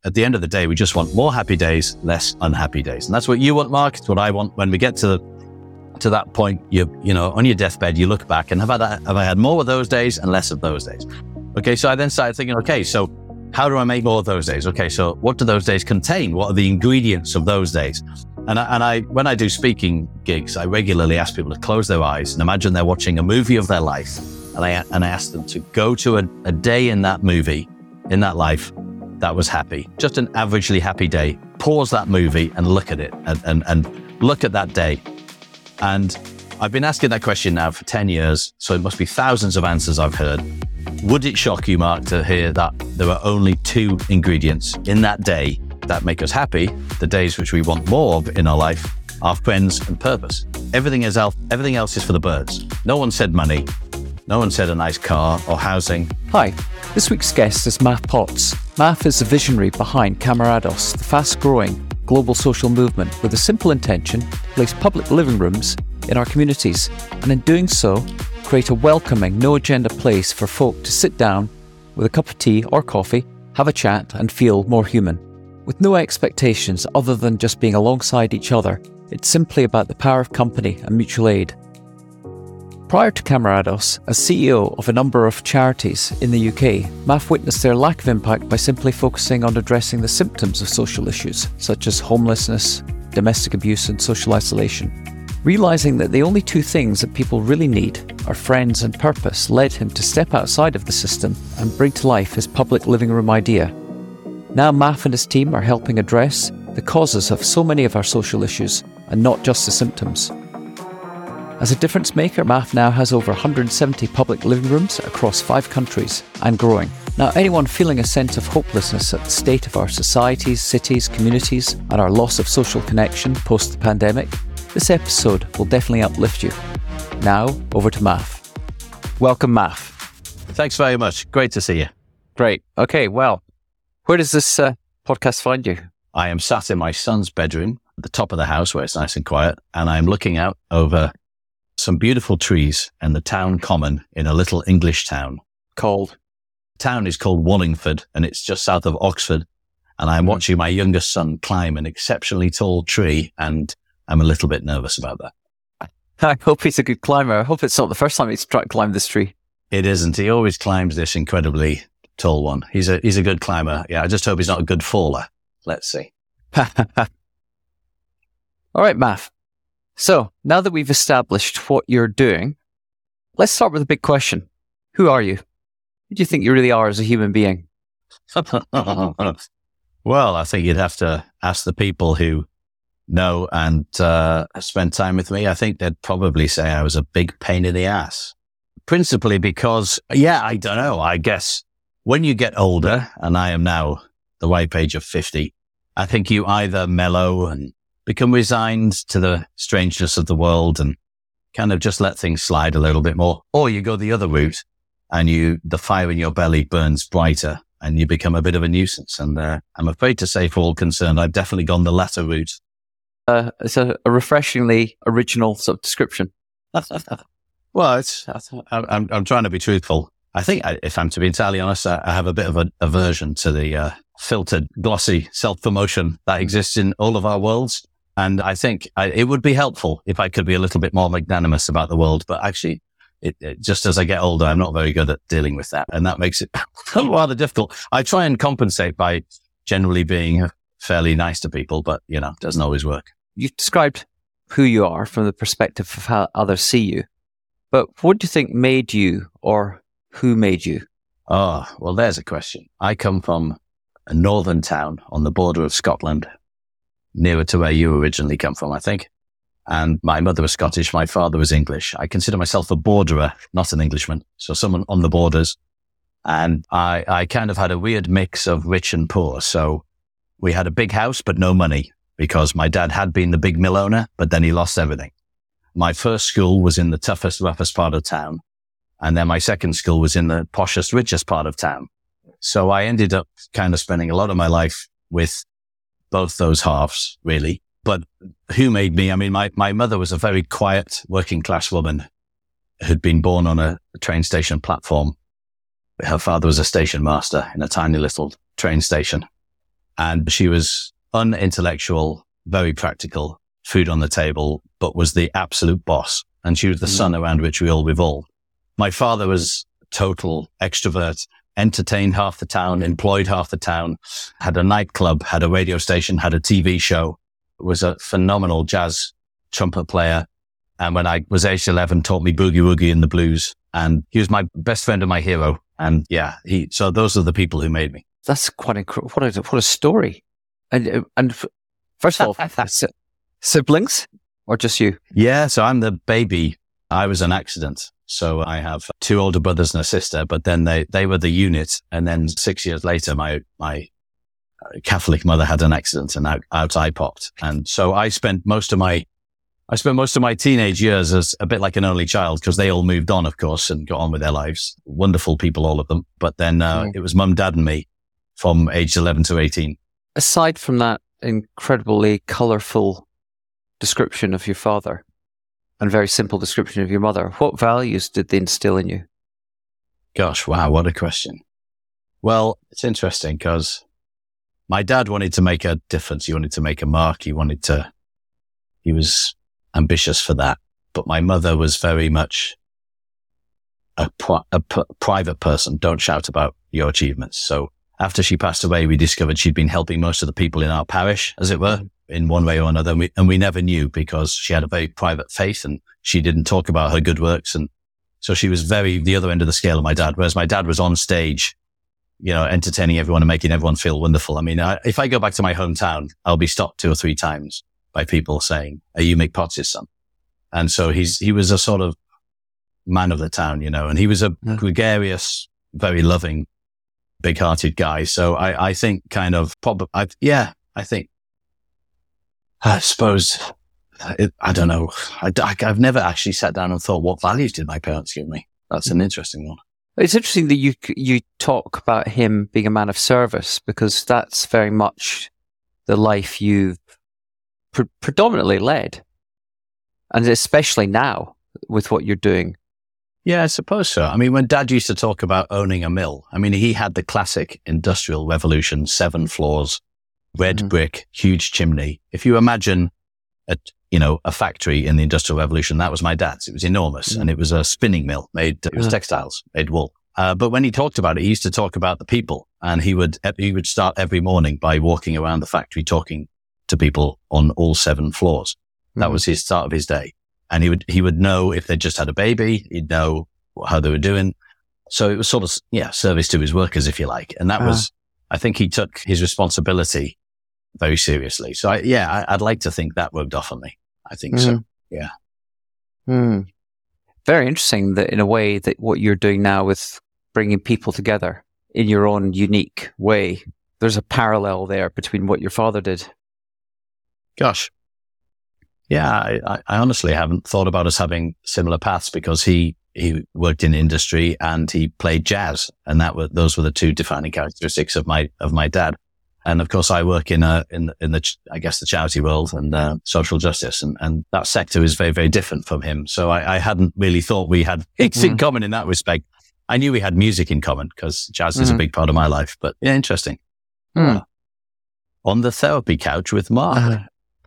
at the end of the day, we just want more happy days, less unhappy days. And that's what you want, Mark. It's what I want. When we get to that point, you know, on your deathbed, you look back and have I had more of those days and less of those days? Okay, so I then started thinking, okay, so how do I make more of those days? Okay, so what do those days contain? What are the ingredients of those days? And I when I do speaking gigs, I regularly ask people to close their eyes and imagine they're watching a movie of their life. And I ask them to go to a day in that movie, in that life, that was happy. Just an averagely happy day. Pause that movie and look at it and look at that day. And I've been asking that question now for 10 years, so it must be thousands of answers I've heard. Would it shock you, Mark, to hear that there are only 2 ingredients in that day that make us happy, the days which we want more of in our life, our friends and purpose? Everything else is for the birds. No one said money. No one said a nice car or housing. Hi, this week's guest is Maf Potts. Maf is the visionary behind Camarados, the fast-growing global social movement with a simple intention to place public living rooms in our communities, and in doing so, create a welcoming, no-agenda place for folk to sit down with a cup of tea or coffee, have a chat and feel more human. With no expectations other than just being alongside each other, it's simply about the power of company and mutual aid. Prior to Camarados, as CEO of a number of charities in the UK, Maf witnessed their lack of impact by simply focusing on addressing the symptoms of social issues, such as homelessness, domestic abuse and social isolation. Realising that the only 2 things that people really need are friends and purpose led him to step outside of the system and bring to life his public living room idea. Now Maf and his team are helping address the causes of so many of our social issues and not just the symptoms. As a difference maker, Maf now has over 170 public living rooms across 5 countries and growing. Now, anyone feeling a sense of hopelessness at the state of our societies, cities, communities, and our loss of social connection post the pandemic, this episode will definitely uplift you. Now, over to Maf. Welcome, Maf. Thanks very much. Great to see you. Great. Okay, well, where does this podcast find you? I am sat in my son's bedroom at the top of the house where it's nice and quiet, and I'm looking out over some beautiful trees and the town common in a little English town called, town is called Wallingford, and it's just south of Oxford. And I'm watching my youngest son climb an exceptionally tall tree, and I'm a little bit nervous about that. I hope he's a good climber. I hope it's not the first time he's tried to climb this tree. It isn't. He always climbs this incredibly tall one. He's a good climber. Yeah, I just hope he's not a good faller. Let's see. All right, Maf. So, now that we've established what you're doing, let's start with a big question. Who are you? Who do you think you really are as a human being? Well, I think you'd have to ask the people who know and spend time with me. I think they'd probably say I was a big pain in the ass. Principally because, I don't know, I guess when you get older, and I am now the ripe age of 50, I think you either mellow and become resigned to the strangeness of the world and kind of just let things slide a little bit more. Or you go the other route and the fire in your belly burns brighter and you become a bit of a nuisance. And I'm afraid to say, for all concerned, I've definitely gone the latter route. It's a refreshingly original sort of description. Well, I'm trying to be truthful. I think, if I'm to be entirely honest, I have a bit of an aversion to the filtered, glossy self-promotion that exists in all of our worlds. And I think it would be helpful if I could be a little bit more magnanimous about the world. But actually, it just as I get older, I'm not very good at dealing with that. And that makes it rather difficult. I try and compensate by generally being fairly nice to people, but, it doesn't always work. You've described who you are from the perspective of how others see you. But what do you think made you, or who made you? Oh, well, there's a question. I come from a northern town on the border of Scotland, nearer to where you originally come from, I think. And my mother was Scottish, my father was English. I consider myself a borderer, not an Englishman. So someone on the borders. And I kind of had a weird mix of rich and poor. So we had a big house, but no money, because my dad had been the big mill owner, but then he lost everything. My first school was in the toughest, roughest part of town. And then my second school was in the poshest, richest part of town. So I ended up kind of spending a lot of my life with both those halves, really. But who made me? I mean, my mother was a very quiet working class woman who'd been born on a train station platform. Her father was a station master in a tiny little train station. And she was unintellectual, very practical, food on the table, but was the absolute boss. And she was the sun around which we all revolved. My father was total extrovert, entertained half the town, employed half the town, had a nightclub, had a radio station, had a TV show, was a phenomenal jazz trumpet player. And when I was aged 11, taught me boogie woogie and the blues. And he was my best friend and my hero. And yeah, so those are the people who made me. That's quite incredible. What a story. And first of all, siblings or just you? Yeah. So I'm the baby. I was an accident. So I have 2 older brothers and a sister, but then they were the unit. And then 6 years later, my Catholic mother had an accident and out I popped. And so I spent most of my teenage years as a bit like an only child because they all moved on, of course, and got on with their lives. Wonderful people, all of them. But then it was mum, dad and me from age 11 to 18. Aside from that incredibly colourful description of your father and very simple description of your mother, what values did they instill in you? Gosh, wow, what a question. Well, it's interesting because my dad wanted to make a difference. He wanted to make a mark. He was ambitious for that. But my mother was very much a private person. Don't shout about your achievements. So after she passed away, we discovered she'd been helping most of the people in our parish, as it were, in one way or another. And we never knew because she had a very private faith and she didn't talk about her good works. And so she was the other end of the scale of my dad, whereas my dad was on stage, entertaining everyone and making everyone feel wonderful. I mean, if I go back to my hometown, I'll be stopped 2 or 3 times by people saying, "Are you Mick Potts' son?" And so he was a sort of man of the town, and he was a gregarious, very loving, big-hearted guy. So I think I suppose, I don't know. I've never actually sat down and thought, what values did my parents give me? That's an interesting one. It's interesting that you talk about him being a man of service because that's very much the life you've predominantly led. And especially now with what you're doing. Yeah, I suppose so. I mean, when Dad used to talk about owning a mill, I mean, he had the classic industrial revolution, 7 floors, red brick, huge chimney. If you imagine a factory in the industrial revolution, that was my dad's. It was enormous and it was a spinning mill it was textiles, made wool. But when he talked about it, he used to talk about the people and he would start every morning by walking around the factory, talking to people on all 7 floors. That was his start of his day. And he would know if they just had a baby, he'd know how they were doing. So it was sort of, service to his workers, if you like. And that was, I think he took his responsibility very seriously. So I'd like to think that rubbed off on me. I think so. Yeah. Very interesting that in a way that what you're doing now with bringing people together in your own unique way, there's a parallel there between what your father did. Gosh. Yeah, I honestly haven't thought about us having similar paths because he worked in industry and he played jazz, and those were the 2 defining characteristics of my dad. And of course, I work in the I guess the charity world and social justice, and that sector is very, very different from him. So I hadn't really thought we had things in common in that respect. I knew we had music in common because jazz is a big part of my life. But yeah, interesting. On the therapy couch with Mark.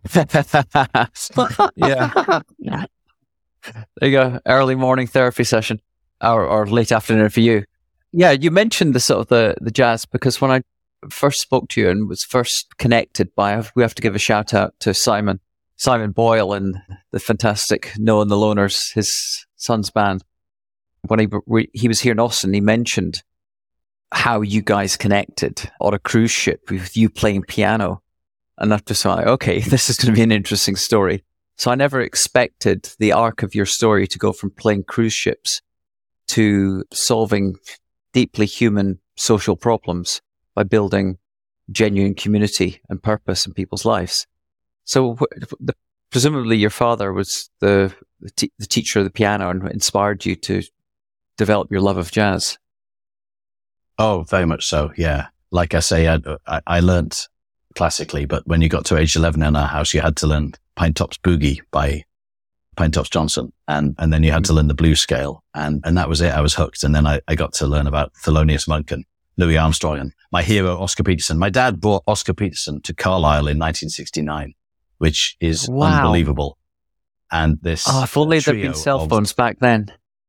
Yeah. There you go. Early morning therapy session or late afternoon for you. Yeah. You mentioned the sort of the jazz because when I first spoke to you and was first connected we have to give a shout out to Simon Boyle and the fantastic Noah and the Loners, his son's band. When he was here in Austin, he mentioned how you guys connected on a cruise ship with you playing piano. And I just thought, okay, this is going to be an interesting story. So I never expected the arc of your story to go from playing cruise ships to solving deeply human social problems by building genuine community and purpose in people's lives. So presumably your father was the teacher of the piano and inspired you to develop your love of jazz. Oh, very much so. Yeah. Like I say, I learnt classically, but when you got to age 11 in our house, you had to learn Pinetops Boogie by Pinetops Johnson. And then you had to learn the blues scale. And that was it. I was hooked. And then I got to learn about Thelonious Monk and Louis Armstrong and my hero, Oscar Peterson. My dad brought Oscar Peterson to Carlisle in 1969, which is unbelievable. And this if only there'd been cell phones back then.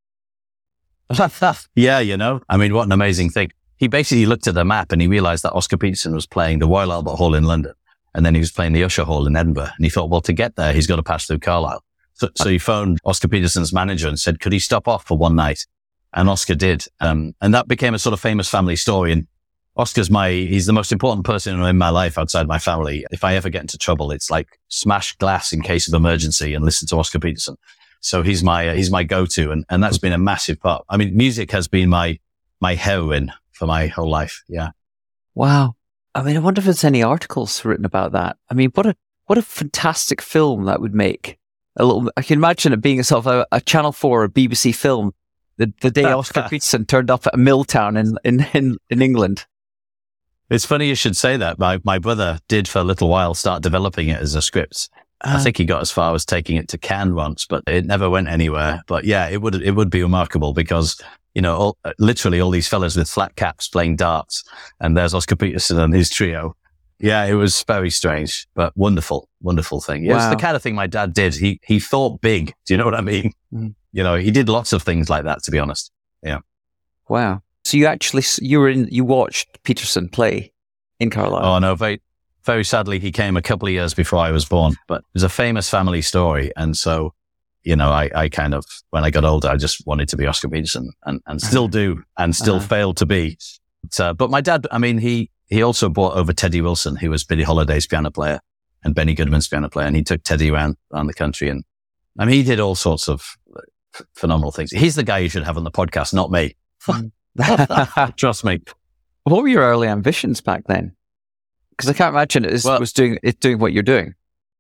Yeah, I mean, what an amazing thing. He basically looked at the map and he realized that Oscar Peterson was playing the Royal Albert Hall in London. And then he was playing the Usher Hall in Edinburgh. And he thought, well, to get there, he's got to pass through Carlisle. So he phoned Oscar Peterson's manager and said, could he stop off for one night? And Oscar did. And that became a sort of famous family story. And Oscar's he's the most important person in my life outside my family. If I ever get into trouble, it's like smash glass in case of emergency and listen to Oscar Peterson. So he's my go-to. And that's been a massive part. I mean, music has been my heroine for my whole life. Yeah. Wow. I mean, I wonder if there's any articles written about that. I mean, what a fantastic film that would make. I can imagine it being a sort of a Channel 4 or BBC film the day Oscar Peterson turned up at a mill town in England. It's funny you should say that. My brother did for a little while start developing it as a script. I think he got as far as taking it to Cannes once, but it never went anywhere. But yeah, it would be remarkable because, literally all these fellas with flat caps playing darts, and there's Oscar Peterson and his trio. Yeah, it was very strange, but wonderful, wonderful thing. Wow. It was the kind of thing my dad did. He thought big. Do you know what I mean? Mm. He did lots of things like that, to be honest. Yeah. Wow. So you watched Peterson play in Carlisle? Oh, no, very, very sadly, he came a couple of years before I was born, but it was a famous family story. And so, I kind of, when I got older, I just wanted to be Oscar Peterson and still do and still failed to be. But my dad, I mean, he also brought over Teddy Wilson, who was Billie Holiday's piano player and Benny Goodman's piano player. And he took Teddy around the country. And I mean, he did all sorts of phenomenal things. He's the guy you should have on the podcast, not me. Trust me. What were your early ambitions back then? Because I can't imagine it was doing what you're doing.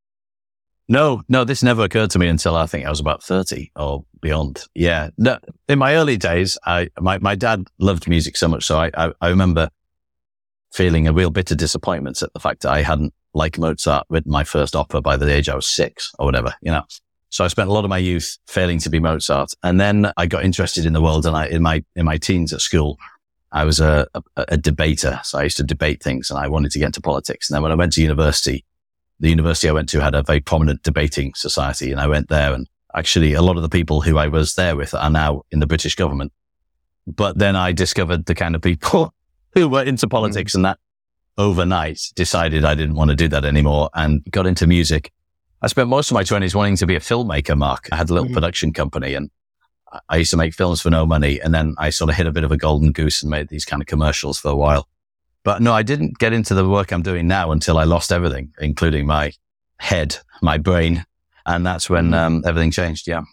No, this never occurred to me until I think I was about 30 or beyond. Yeah. No, in my early days, my dad loved music so much. So I remember feeling a real bitter disappointment at the fact that I hadn't, like Mozart, written my first opera by the age I was 6 or whatever, So I spent a lot of my youth failing to be Mozart. And then I got interested in the world. And in my teens at school, I was a debater. So I used to debate things and I wanted to get into politics. And then when I went to university, the university I went to had a very prominent debating society. And I went there, and actually a lot of the people who I was there with are now in the British government. But then I discovered the kind of people who were into politics, and that overnight decided I didn't want to do that anymore and got into music. I spent most of my 20s wanting to be a filmmaker, Mark. I had a little production company and I used to make films for no money. And then I sort of hit a bit of a golden goose and made these kind of commercials for a while. But no, I didn't get into the work I'm doing now until I lost everything, including my head, my brain. And that's when everything changed. Yeah.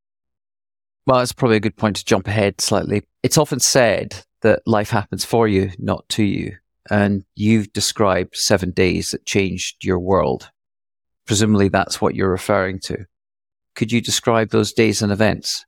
Well, it's probably a good point to jump ahead slightly. It's often said that life happens for you, not to you. And you've described 7 days that changed your world. Presumably that's what you're referring to. Could you describe those days and events?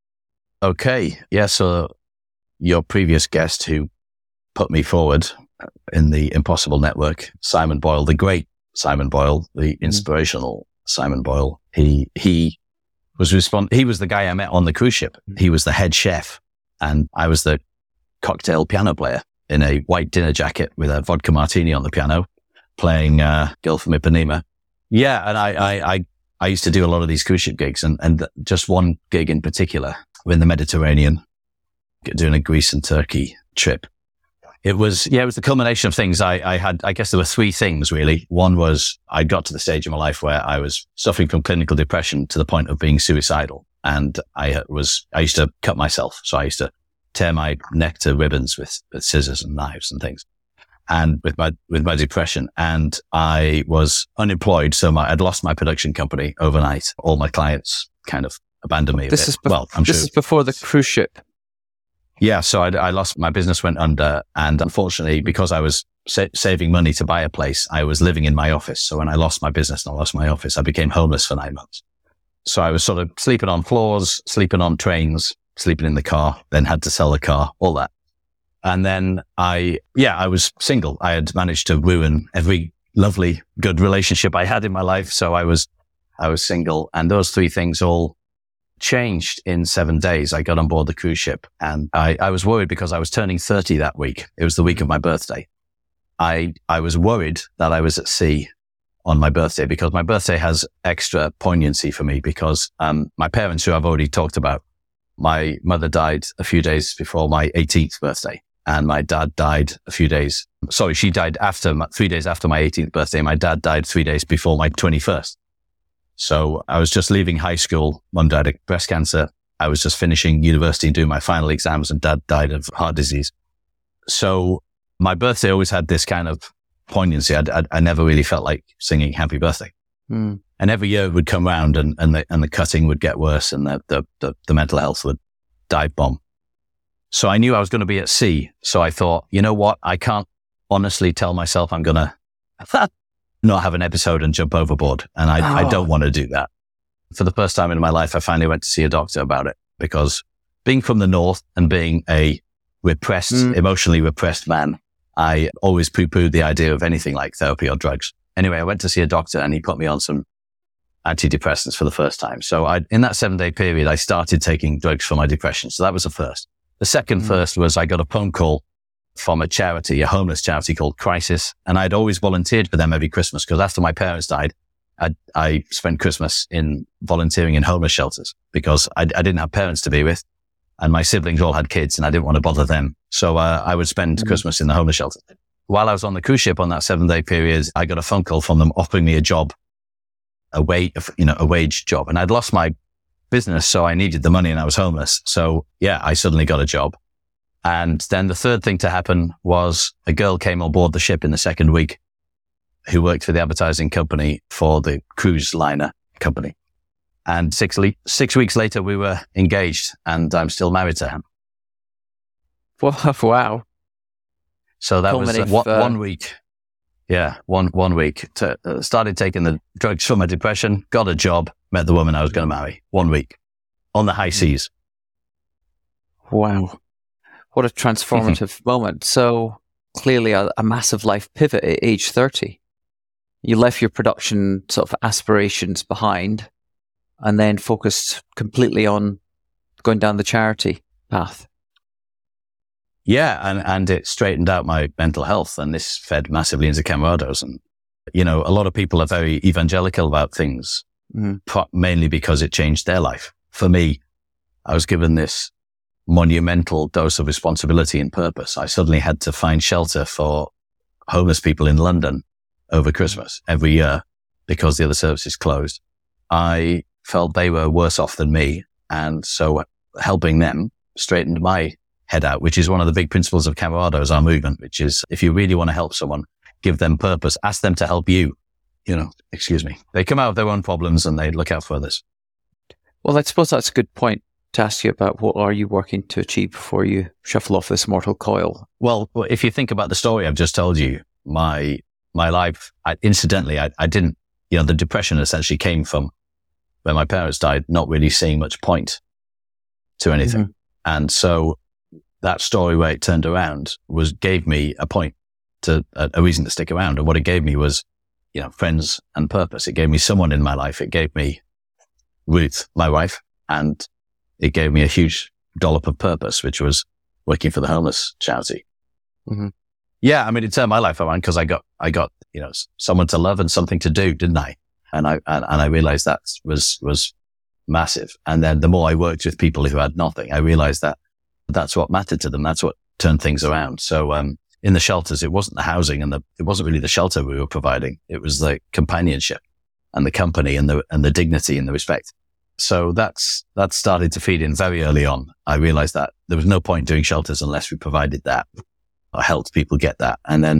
Okay. Yeah. So your previous guest who put me forward in the Impossible Network, Simon Boyle, the great Simon Boyle, the inspirational Simon Boyle, he was the guy I met on the cruise ship. He was the head chef and I was the cocktail piano player in a white dinner jacket with a vodka martini on the piano, playing Girl from Ipanema. Yeah, and I used to do a lot of these cruise ship gigs, and just one gig in particular in the Mediterranean, doing a Greece and Turkey trip. It was the culmination of things. I guess there were 3 things really. One was I got to the stage in my life where I was suffering from clinical depression to the point of being suicidal, and I used to cut myself. So I used to tear my neck to ribbons with scissors and knives and things. And with my depression, and I was unemployed. So I'd lost my production company overnight. All my clients kind of abandoned me. This is before the cruise ship. Yeah. So I lost, my business went under. And unfortunately, because I was saving money to buy a place, I was living in my office. So when I lost my business and I lost my office, I became homeless for 9 months. So I was sort of sleeping on floors, sleeping on trains, sleeping in the car, then had to sell the car, all that. And then I was single. I had managed to ruin every lovely, good relationship I had in my life. So I was single. And those 3 things all changed in 7 days. I got on board the cruise ship, and I was worried because I was turning 30 that week. It was the week of my birthday. I was worried that I was at sea on my birthday, because my birthday has extra poignancy for me because my parents, who I've already talked about, my mother died a few days before my 18th birthday, and my dad died she died 3 days after my 18th birthday. My dad died 3 days before my 21st. So I was just leaving high school. Mum died of breast cancer. I was just finishing university and doing my final exams, and Dad died of heart disease. So my birthday always had this kind of poignancy. I never really felt like singing happy birthday. And every year it would come round, and the cutting would get worse, and the mental health would dive bomb. So I knew I was going to be at sea. So I thought, you know what? I can't honestly tell myself I'm going to not have an episode and jump overboard. And I don't want to do that. For the first time in my life, I finally went to see a doctor about it, because being from the north and being a emotionally repressed man, I always poo-pooed the idea of anything like therapy or drugs. Anyway, I went to see a doctor, and he put me on some antidepressants for the first time. So in that 7-day period, I started taking drugs for my depression. So that was the first. The second first was I got a phone call from a homeless charity called Crisis. And I'd always volunteered for them every Christmas, because after my parents died, I spent Christmas volunteering in homeless shelters, because I didn't have parents to be with, and my siblings all had kids, and I didn't want to bother them. So I would spend Christmas in the homeless shelter. While I was on the cruise ship on that 7-day period, I got a phone call from them offering me a job, a wage job. And I'd lost my business, so I needed the money, and I was homeless. So yeah, I suddenly got a job. And then the third thing to happen was a girl came on board the ship in the second week who worked for the advertising company for the cruise liner company. And 6 weeks later, we were engaged, and I'm still married to her. Wow. So that was 1 week. Yeah, one week. Started taking the drugs for my depression, got a job, met the woman I was going to marry. 1 week on the high seas. Wow. What a transformative moment. So clearly a massive life pivot at age 30. You left your production sort of aspirations behind and then focused completely on going down the charity path. Yeah, and it straightened out my mental health, and this fed massively into Camarados. And, a lot of people are very evangelical about things, mainly because it changed their life. For me, I was given this monumental dose of responsibility and purpose. I suddenly had to find shelter for homeless people in London over Christmas every year because the other services closed. I felt they were worse off than me, and so helping them straightened my head out, which is one of the big principles of Camarados, our movement, which is if you really want to help someone, give them purpose, ask them to help you. They come out of their own problems and they look out for others. Well, I suppose that's a good point to ask you about what are you working to achieve before you shuffle off this mortal coil? Well, if you think about the story I've just told you, my life, I didn't, the depression essentially came from when my parents died, not really seeing much point to anything. And so that story where it turned around gave me a point to a reason to stick around. And what it gave me was, friends and purpose. It gave me someone in my life. It gave me Ruth, my wife, and it gave me a huge dollop of purpose, which was working for the homeless charity. Yeah. I mean, it turned my life around because I got, someone to love and something to do, didn't I? And I realized that was massive. And then the more I worked with people who had nothing, I realized that that's what mattered to them. That's what turned things around. So, in the shelters, it wasn't the housing and it wasn't really the shelter we were providing. It was the companionship and the company and the dignity and the respect. So that started to feed in very early on. I realized that there was no point doing shelters unless we provided that or helped people get that. And then,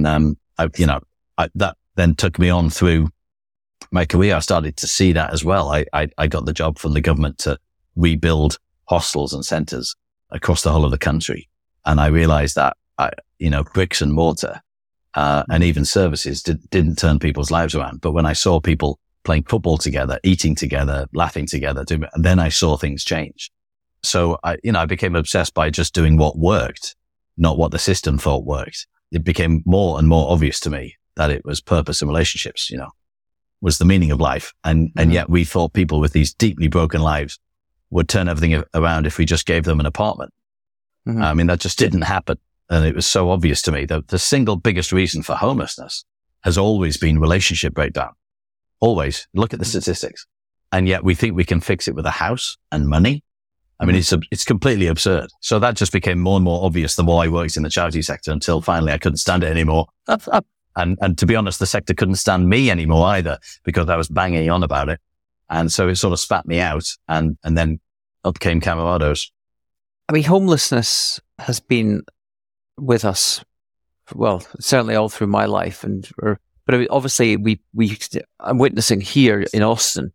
that then took me on through my career. I started to see that as well. I got the job from the government to rebuild hostels and centers across the whole of the country. And I realized that, bricks and mortar, and even services didn't turn people's lives around. But when I saw people playing football together, eating together, laughing together, then I saw things change. So I became obsessed by just doing what worked, not what the system thought worked. It became more and more obvious to me that it was purpose and relationships, was the meaning of life. And yet we thought people with these deeply broken lives would turn everything around if we just gave them an apartment. Mm-hmm. I mean, that just didn't happen. And it was so obvious to me that the single biggest reason for homelessness has always been relationship breakdown. Always. Look at the statistics. And yet we think we can fix it with a house and money. I mean, it's completely absurd. So that just became more and more obvious the more I worked in the charity sector, until finally I couldn't stand it anymore. And to be honest, the sector couldn't stand me anymore either, because I was banging on about it. And so it sort of spat me out, and then up came Camerados. I mean, homelessness has been with us, well, certainly all through my life. But I mean, obviously I'm witnessing here in Austin,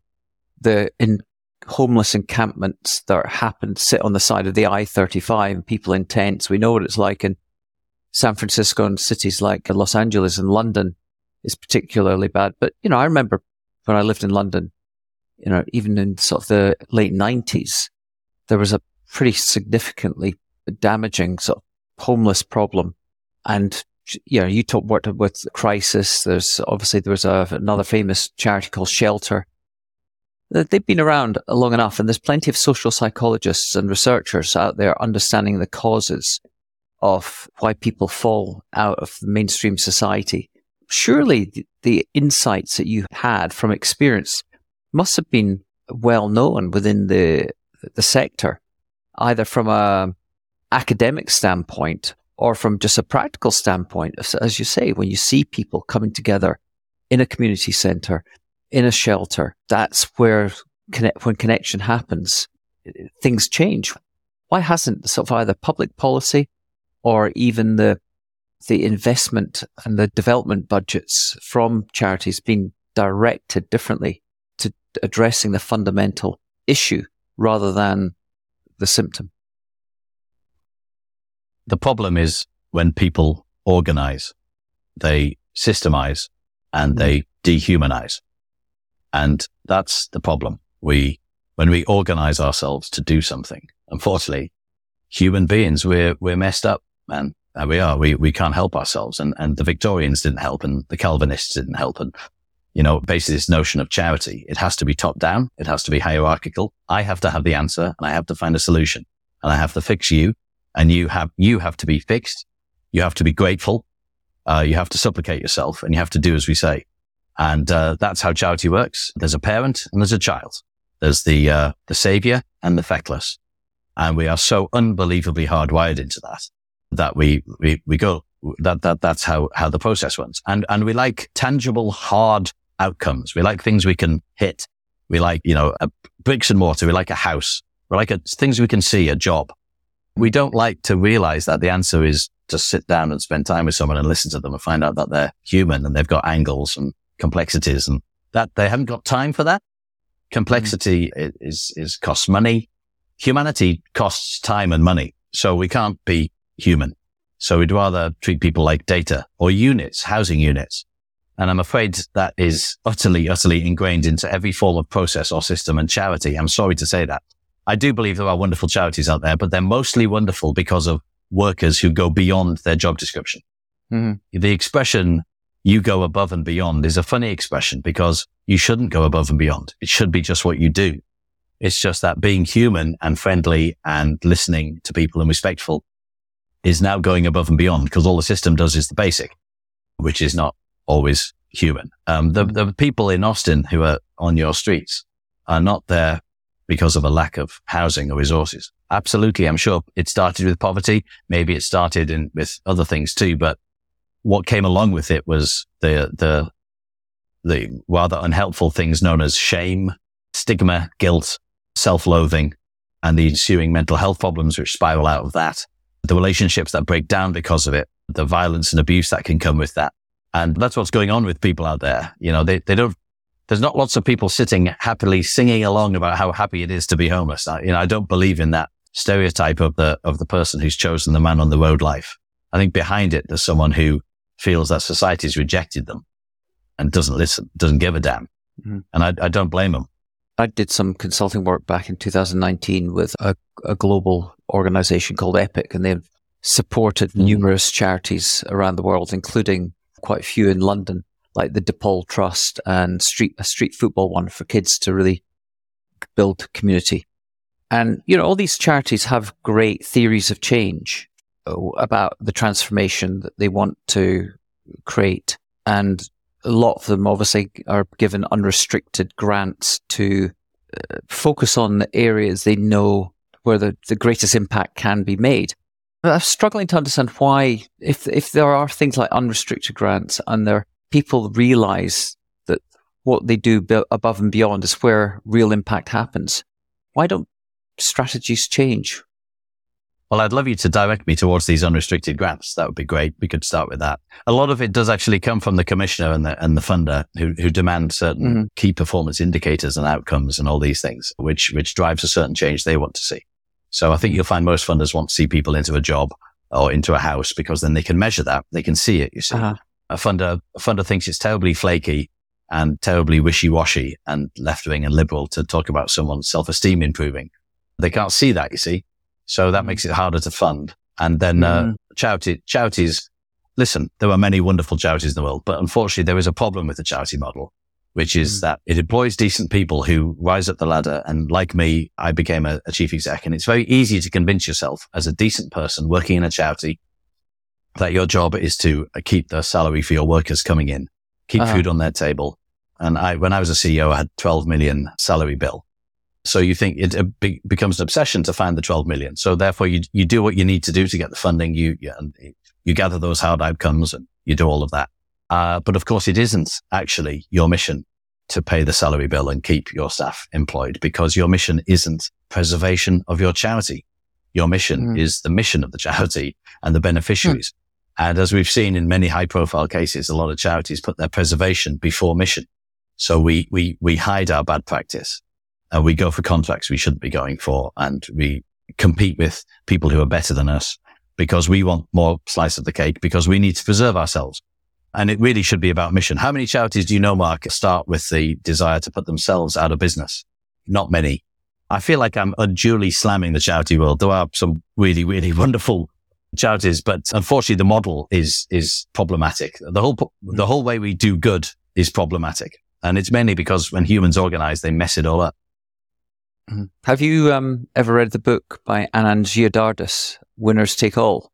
in homeless encampments that happened sit on the side of the I-35, people in tents. We know what it's like in San Francisco and cities like Los Angeles and London is particularly bad. But, I remember when I lived in London, even in sort of the late 90s, there was a pretty significantly damaging sort of homeless problem. And, you worked with Crisis. There was another famous charity called Shelter. They've been around long enough, and there's plenty of social psychologists and researchers out there understanding the causes of why people fall out of mainstream society. Surely the insights that you had from experience must have been well known within the sector, either from a academic standpoint or from just a practical standpoint. As you say, when you see people coming together in a community center, in a shelter, that's where when connection happens, things change. Why hasn't sort of either public policy or even the investment and the development budgets from charities been directed differently to addressing the fundamental issue rather than the symptom? The problem is when people organize, they systemize, and they dehumanize. And that's the problem. When we organize ourselves to do something, unfortunately, human beings, we're messed up, man. We are. We can't help ourselves. And the Victorians didn't help, and the Calvinists didn't help. And, basically this notion of charity, it has to be top down. It has to be hierarchical. I have to have the answer, and I have to find a solution, and I have to fix you, and you have to be fixed. You have to be grateful. You have to supplicate yourself, and you have to do as we say. And that's how charity works. There's a parent and there's a child. There's the savior and the feckless. And we are so unbelievably hardwired into that we go, that's how the process runs. And we like tangible, hard outcomes. We like things we can hit. We like, bricks and mortar. We like a house. We like things we can see, a job. We don't like to realize that the answer is just sit down and spend time with someone and listen to them and find out that they're human and they've got angles and complexities, and that they haven't got time for that. Complexity is costs money. Humanity costs time and money. So we can't be human. So we'd rather treat people like data or units, housing units. And I'm afraid that is utterly, utterly ingrained into every form of process or system and charity. I'm sorry to say that. I do believe there are wonderful charities out there, but they're mostly wonderful because of workers who go beyond their job description. Mm-hmm. The expression, you go above and beyond, is a funny expression because you shouldn't go above and beyond. It should be just what you do. It's just that being human and friendly and listening to people and respectful is now going above and beyond, because all the system does is the basic, which is not always human. The people in Austin who are on your streets are not there because of a lack of housing or resources. Absolutely. I'm sure it started with poverty. Maybe it started with other things too, but what came along with it was the rather unhelpful things known as shame, stigma, guilt, self-loathing, and the ensuing mental health problems which spiral out of that, the relationships that break down because of it, the violence and abuse that can come with that. And that's what's going on with people out there. There's not lots of people sitting happily singing along about how happy it is to be homeless. I don't believe in that stereotype of the person who's chosen the man on the road life. I think behind it, there's someone who feels that society's rejected them and doesn't listen, doesn't give a damn. Mm-hmm. And I don't blame them. I did some consulting work back in 2019 with a global organization called Epic, and they've supported numerous charities around the world, including quite a few in London, like the DePaul Trust and a street football one for kids to really build community. And, all these charities have great theories of change about the transformation that they want to create. And a lot of them obviously are given unrestricted grants to focus on the areas they know where the greatest impact can be made. But I'm struggling to understand why, if there are things like unrestricted grants and people realize that what they do above and beyond is where real impact happens, why don't strategies change? Well, I'd love you to direct me towards these unrestricted grants. That would be great. We could start with that. A lot of it does actually come from the commissioner and the funder who demand certain key performance indicators and outcomes and all these things, which drives a certain change they want to see. So I think you'll find most funders want to see people into a job or into a house because then they can measure that. They can see it, you see. A funder thinks it's terribly flaky and terribly wishy-washy and left-wing and liberal to talk about someone's self-esteem improving. They can't see that, you see. So that makes it harder to fund. And then charities, listen, there are many wonderful charities in the world, but unfortunately there is a problem with the charity model, which is that it employs decent people who rise up the ladder. And like me, I became a chief exec. And it's very easy to convince yourself as a decent person working in a charity that your job is to keep the salary for your workers coming in, keep food on their table. And when I was a CEO, I had 12 million salary bill. So you think it becomes an obsession to find the 12 million. So therefore you do what you need to do to get the funding. You gather those hard outcomes and you do all of that. But of course it isn't actually your mission to pay the salary bill and keep your staff employed, because your mission isn't preservation of your charity. Your mission is the mission of the charity and the beneficiaries. And as we've seen in many high profile cases, a lot of charities put their preservation before mission. So we hide our bad practice. We go for contracts we shouldn't be going for, and we compete with people who are better than us because we want more slice of the cake, because we need to preserve ourselves. And it really should be about mission. How many charities do you know, Mark, start with the desire to put themselves out of business? Not many. I feel like I'm unduly slamming the charity world. There are some really, really wonderful charities, but unfortunately the model is problematic. The whole way we do good is problematic. And it's mainly because when humans organize, they mess it all up. Have you ever read the book by Anand Giridharadas, Winners Take All?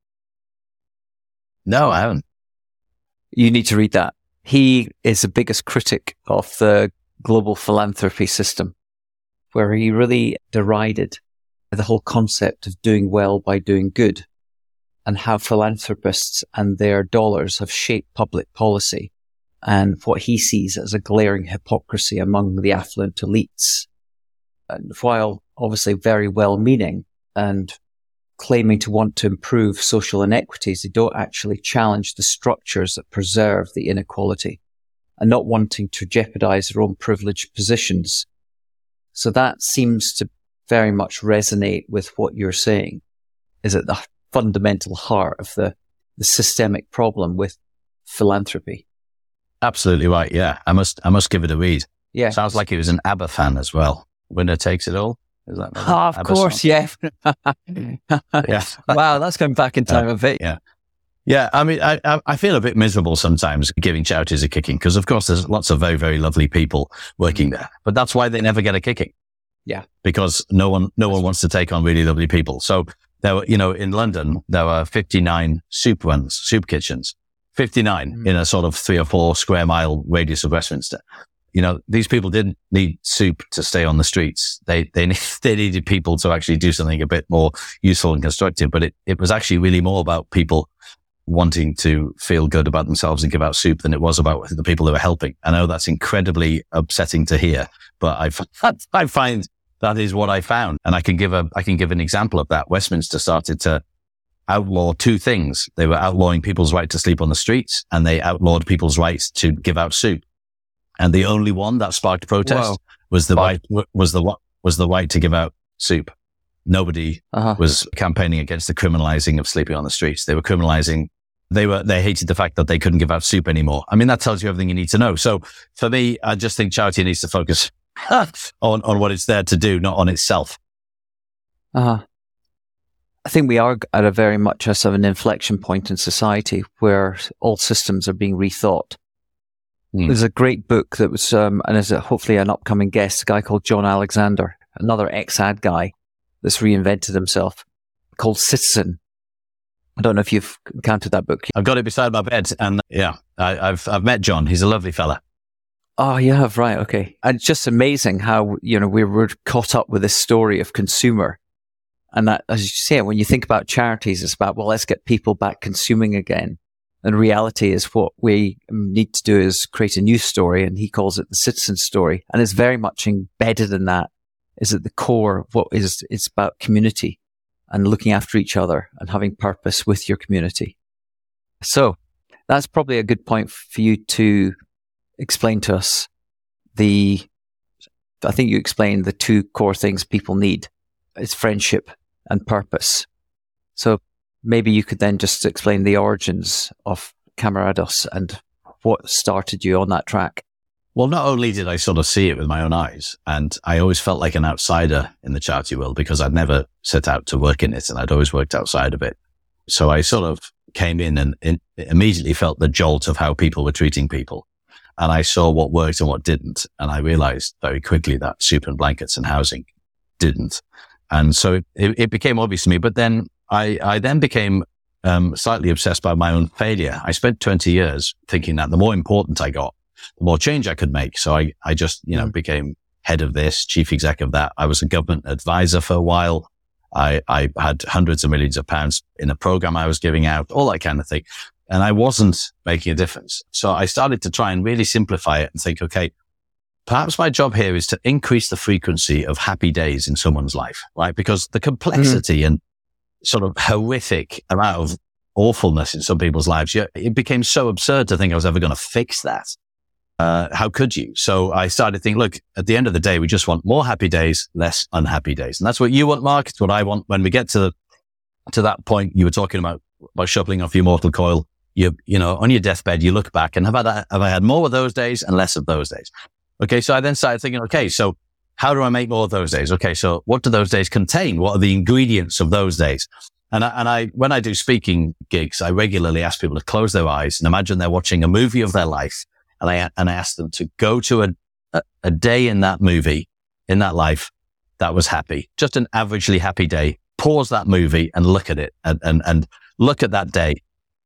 No, I haven't. You need to read that. He is the biggest critic of the global philanthropy system, where he really derided the whole concept of doing well by doing good, and how philanthropists and their dollars have shaped public policy, and what he sees as a glaring hypocrisy among the affluent elites. And while obviously very well-meaning and claiming to want to improve social inequities, they don't actually challenge the structures that preserve the inequality, and not wanting to jeopardize their own privileged positions. So that seems to very much resonate with what you're saying, is at the fundamental heart of the systemic problem with philanthropy. Absolutely right. Yeah, I must give it a read. Yeah, sounds like he was an ABBA fan as well. Winner Takes It All. Is that of ABBA course, song? Yeah. Yeah. Wow, that's going back in time a bit. Yeah. Yeah. I mean, I feel a bit miserable sometimes giving charities a kicking, because of course there's lots of very, very lovely people working there, but that's why they never get a kicking. Yeah. Because no one wants to take on really lovely people. So there were, in London, there were 59 soup kitchens, 59 in a sort of 3 or 4 square mile radius of Westminster. These people didn't need soup to stay on the streets. They needed people to actually do something a bit more useful and constructive. But it was actually really more about people wanting to feel good about themselves and give out soup than it was about the people who were helping. I know that's incredibly upsetting to hear, but I find that is what I found. And I can give an example of that. Westminster started to outlaw 2 things. They were outlawing people's right to sleep on the streets, and they outlawed people's rights to give out soup. And the only one that sparked protest was the right to give out soup. Nobody was campaigning against the criminalizing of sleeping on the streets. They were criminalizing. They hated the fact that they couldn't give out soup anymore. I mean, that tells you everything you need to know. So for me, I just think charity needs to focus on what it's there to do, not on itself. I think we are at a very much of an inflection point in society where all systems are being rethought. There's a great book that was, and is hopefully an upcoming guest, a guy called John Alexander, another ex-ad guy, that's reinvented himself, called Citizen. I don't know if you've encountered that book. I've got it beside my bed, and I've met John. He's a lovely fella. Oh, you have, right? Okay. And it's just amazing how we were caught up with this story of consumer, and that, as you say, when you think about charities, it's about, well, let's get people back consuming again. And reality is what we need to do is create a new story, and he calls it the Citizen story, and it's very much embedded in that. Is at the core of what it's about community and looking after each other and having purpose with your community. So that's probably a good point for you to explain to us I think you explained the two core things people need. It's friendship and purpose. So maybe you could then just explain the origins of Camarados and what started you on that track. Well, not only did I sort of see it with my own eyes, and I always felt like an outsider in the charity world because I'd never set out to work in it, and I'd always worked outside of it. So I sort of came in and immediately felt the jolt of how people were treating people. And I saw what worked and what didn't. And I realized very quickly that soup and blankets and housing didn't. And so it became obvious to me. But then I then became slightly obsessed by my own failure. I spent 20 years thinking that the more important I got, the more change I could make. So I just, became head of this, chief exec of that. I was a government advisor for a while. I had hundreds of millions of pounds in a program I was giving out, all that kind of thing. And I wasn't making a difference. So I started to try and really simplify it and think, okay, perhaps my job here is to increase the frequency of happy days in someone's life, right? Because the complexity and sort of horrific amount of awfulness in some people's lives, it became so absurd to think I was ever going to fix that. How could you? So I started thinking, look, at the end of the day, we just want more happy days, less unhappy days. And that's what you want, Mark. It's what I want. When we get to that point you were talking about shuffling off your mortal coil, on your deathbed, you look back and have I had more of those days and less of those days? Okay. So I then started thinking, okay, so how do I make more of those days? Okay. So what do those days contain? What are the ingredients of those days? And I, when I do speaking gigs, I regularly ask people to close their eyes and imagine they're watching a movie of their life. And I ask them to go to a day in that movie, in that life that was happy, just an averagely happy day. Pause that movie and look at it and look at that day.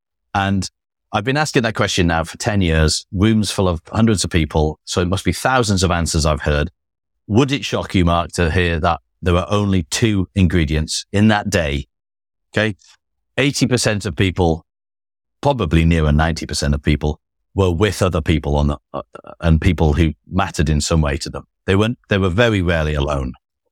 And I've been asking that question now for 10 years, rooms full of hundreds of people. So it must be thousands of answers I've heard. Would it shock you, Mark, to hear that there were only 2 ingredients in that day? Okay. 80% of people, probably nearer 90% of people, were with other people and people who mattered in some way to them. They were very rarely alone.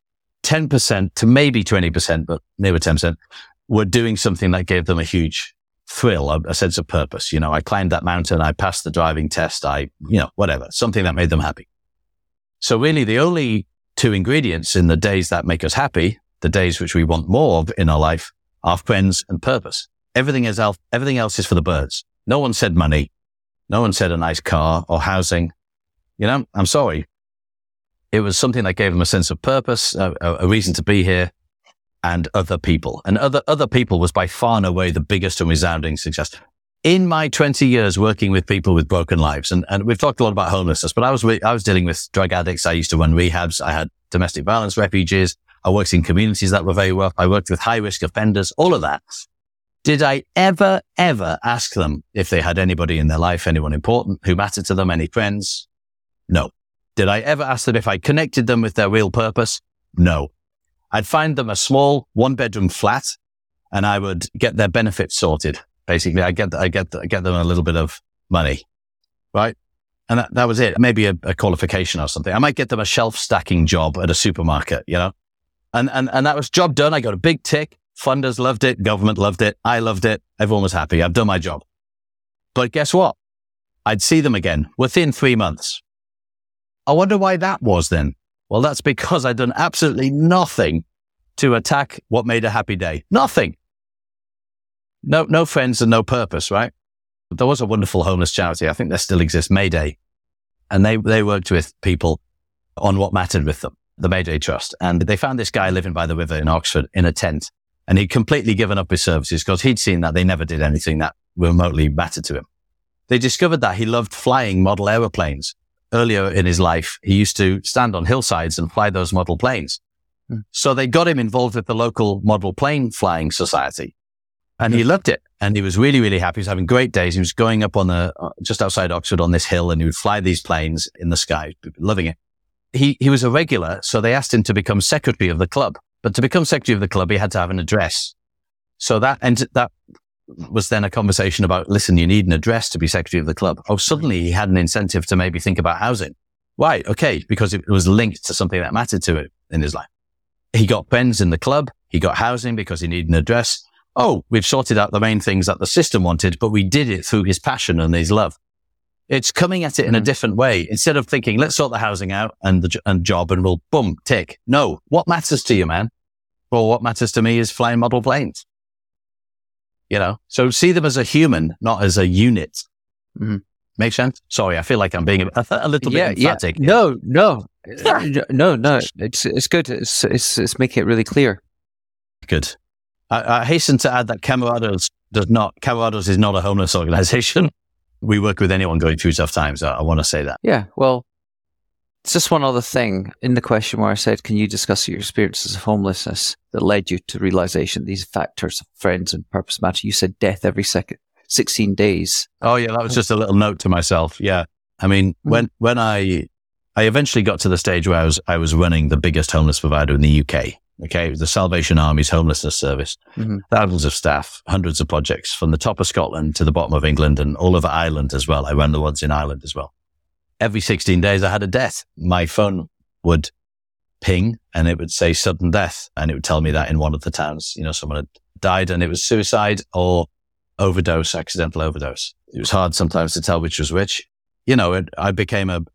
10% to maybe 20%, but nearer 10%, were doing something that gave them a huge thrill, a sense of purpose. I climbed that mountain, I passed the driving test, whatever, something that made them happy. So really the only 2 ingredients in the days that make us happy, the days which we want more of in our life, are friends and purpose. Everything else is for the birds. No one said money. No one said a nice car or housing. I'm sorry. It was something that gave them a sense of purpose, a reason to be here, and other people. And other people was by far and away the biggest and resounding success. In my 20 years working with people with broken lives, and we've talked a lot about homelessness, but I was dealing with drug addicts. I used to run rehabs. I had domestic violence refugees. I worked in communities that were very rough. I worked with high risk offenders, all of that. Did I ever ask them if they had anybody in their life, anyone important who mattered to them, any friends? No. Did I ever ask them if I connected them with their real purpose? No. I'd find them a small 1-bedroom flat and I would get their benefits sorted. Basically, I get them a little bit of money, right? And that was it. Maybe a qualification or something. I might get them a shelf stacking job at a supermarket, and that was job done. I got a big tick. Funders loved it. Government loved it. I loved it. Everyone was happy. I've done my job. But guess what? I'd see them again within 3 months. I wonder why that was then. Well, that's because I'd done absolutely nothing to attack what made a happy day. Nothing. No friends and no purpose, right? There was a wonderful homeless charity. I think there still exists, Mayday. And they worked with people on what mattered with them, the Mayday Trust. And they found this guy living by the river in Oxford in a tent. And he'd completely given up his services because he'd seen that they never did anything that remotely mattered to him. They discovered that he loved flying model aeroplanes. Earlier in his life, he used to stand on hillsides and fly those model planes. So they got him involved with the local model plane flying society. And he loved it. And he was really, really happy. He was having great days. He was going up on just outside Oxford on this hill, and he would fly these planes in the sky, loving it. He was a regular, so they asked him to become secretary of the club. But to become secretary of the club, he had to have an address. So that was then a conversation about, listen, you need an address to be secretary of the club. Oh, suddenly he had an incentive to maybe think about housing. Right, okay, because it was linked to something that mattered to him in his life. He got friends in the club. He got housing because he needed an address. Oh, we've sorted out the main things that the system wanted, but we did it through his passion and his love. It's coming at it in a different way. Instead of thinking, let's sort the housing out and job and we'll boom, tick. No, what matters to you, man? Well, what matters to me is flying model planes. So see them as a human, not as a unit. Mm-hmm. Make sense? Sorry, I feel like I'm being a little bit emphatic. Yeah. No. It's good. It's making it really clear. Good. I hasten to add that Camarados is not a homeless organization. We work with anyone going through tough times. I want to say that. Yeah. Well, it's just one other thing in the question where I said, can you discuss your experiences of homelessness that led you to realization these factors of friends and purpose matter? You said death every 16 days. Oh yeah, that was just a little note to myself. Yeah. I mean, when I eventually got to the stage where I was running the biggest homeless provider in the UK. Okay, the Salvation Army's homelessness service, thousands of staff, hundreds of projects from the top of Scotland to the bottom of England and all over Ireland as well. I ran the ones in Ireland as well. Every 16 days I had a death. My phone would ping and it would say sudden death. And it would tell me that in one of the towns, someone had died and it was suicide or overdose, accidental overdose. It was hard sometimes to tell which was which. I became a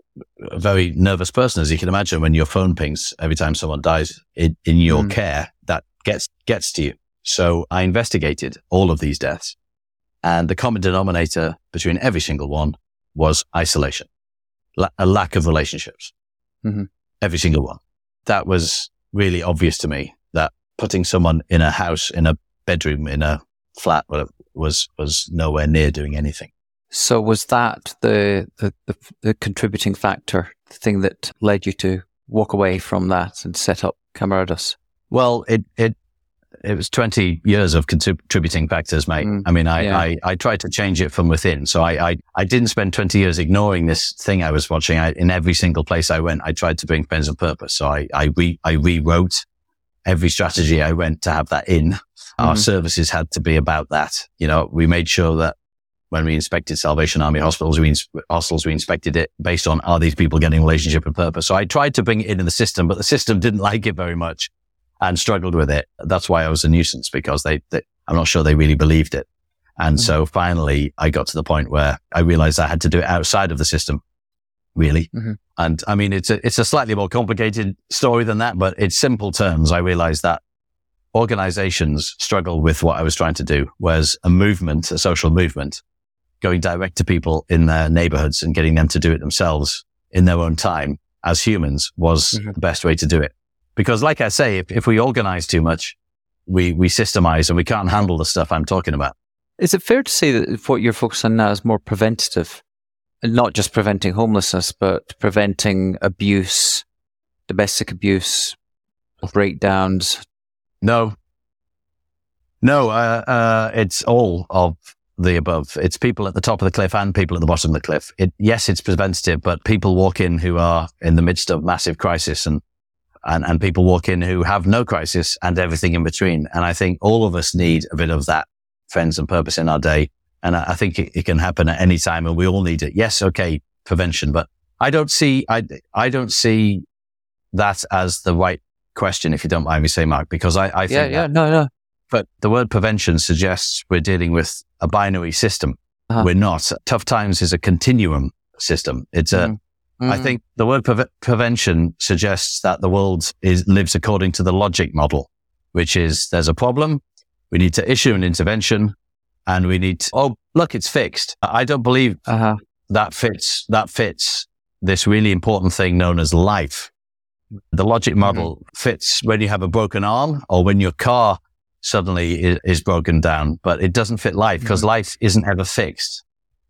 very nervous person, as you can imagine, when your phone pings every time someone dies in your care. That gets to you. So I investigated all of these deaths, and the common denominator between every single one was isolation, a lack of relationships. Every single one. That was really obvious to me, that putting someone in a house, in a bedroom, in a flat was nowhere near doing anything. So was that the contributing factor, the thing that led you to walk away from that and set up Camarados? Well, it was 20 years of contributing factors, mate. I mean, I tried to change it from within. So I didn't spend 20 years ignoring this thing I was watching. In every single place I went, I tried to bring friends and purpose. So I rewrote every strategy I went to have that in. Our services had to be about that. We made sure that when we inspected Salvation Army hospitals, we inspected it based on, are these people getting relationship and purpose? So I tried to bring it in the system, but the system didn't like it very much and struggled with it. That's why I was a nuisance, because I'm not sure they really believed it. And so finally I got to the point where I realized I had to do it outside of the system, really. And I mean, it's a slightly more complicated story than that, but in simple terms, I realized that organizations struggle with what I was trying to do, whereas a social movement, going direct to people in their neighborhoods and getting them to do it themselves in their own time as humans was the best way to do it. Because like I say, if we organize too much, we systemize and we can't handle the stuff I'm talking about. Is it fair to say that what you're focused on now is more preventative, and not just preventing homelessness, but preventing abuse, domestic abuse, breakdowns? No, it's all of the above. It's people at the top of the cliff and people at the bottom of the cliff. Yes, it's preventative, but people walk in who are in the midst of massive crisis and people walk in who have no crisis and everything in between. And I think all of us need a bit of that friends and purpose in our day. And I think it can happen at any time and we all need it. Yes. Okay. Prevention, but I don't see that as the right question, if you don't mind me saying, Mark, because I think no. But the word prevention suggests we're dealing with a binary system. We're not. Tough times is a continuum system. It's I think the word prevention suggests that the world lives according to the logic model, which is there's a problem, we need to issue an intervention, and we need to, oh, look, it's fixed. I don't believe that fits this really important thing known as life. The logic model fits when you have a broken arm or when your car suddenly is broken down, but it doesn't fit life because life isn't ever fixed.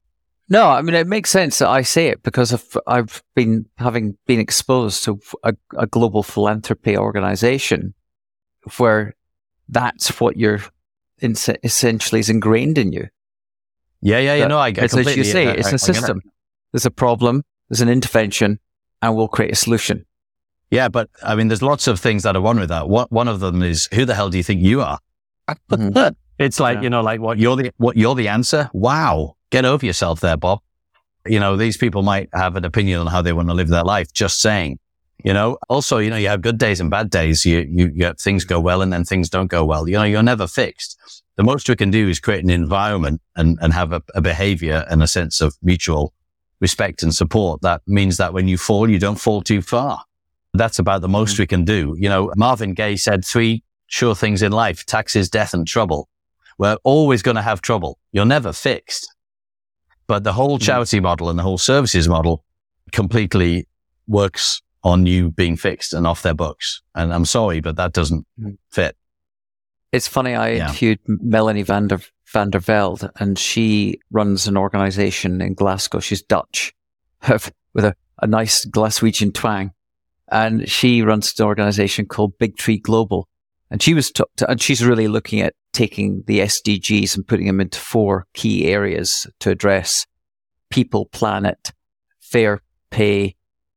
No, I mean, it makes sense that I say it because I've been exposed to a global philanthropy organization where that's what you're essentially is ingrained in you. Yeah. I completely, as you say, it's a system. There's a problem, there's an intervention, and we'll create a solution. Yeah, but I mean, there's lots of things that are wrong with that. One of them is, who the hell do you think you are? Mm-hmm. It's like, like what you're the answer. Wow. Get over yourself there, Bob. These people might have an opinion on how they want to live their life. Just saying, also, you have good days and bad days. You have things go well and then things don't go well. You're never fixed. The most we can do is create an environment and have a behavior and a sense of mutual respect and support. That means that when you fall, you don't fall too far. That's about the most we can do. Marvin Gaye said 3 sure things in life: taxes, death, and trouble. We're always going to have trouble. You're never fixed. But the whole charity model and the whole services model completely works on you being fixed and off their books. And I'm sorry, but that doesn't fit. It's funny, I interviewed Melanie van der Velde, and she runs an organization in Glasgow. She's Dutch with a nice Glaswegian twang. And she runs an organization called Big Tree Global. And she was and she's really looking at taking the SDGs and putting them into 4 key areas to address people, planet, fair pay,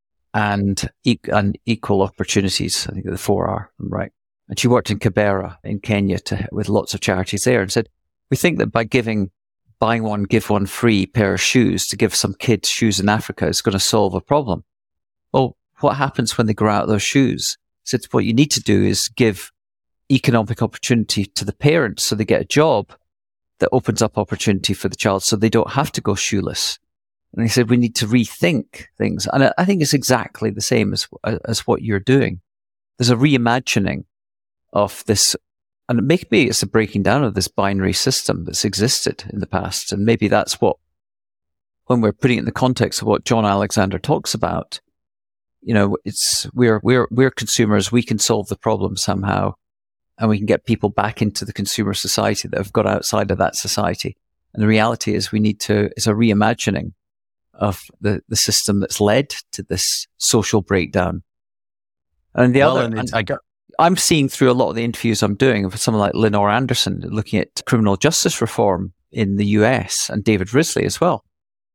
and equal opportunities. I think the 4 are right. And she worked in Kibera in Kenya with lots of charities there, and said, we think that by buying one, give one free pair of shoes to give some kids shoes in Africa is going to solve a problem. Well, what happens when they grow out of those shoes? So what you need to do is give economic opportunity to the parents so they get a job that opens up opportunity for the child so they don't have to go shoeless. And he said, we need to rethink things. And I think it's exactly the same as what you're doing. There's a reimagining of this, and maybe it's a breaking down of this binary system that's existed in the past. And maybe that's what, when we're putting it in the context of what John Alexander talks about, it's, we're consumers, we can solve the problem somehow. And we can get people back into the consumer society that have got outside of that society. And the reality is it's a reimagining of the system that's led to this social breakdown. And I'm seeing through a lot of the interviews I'm doing with someone like Lenore Anderson, looking at criminal justice reform in the US, and David Risley as well.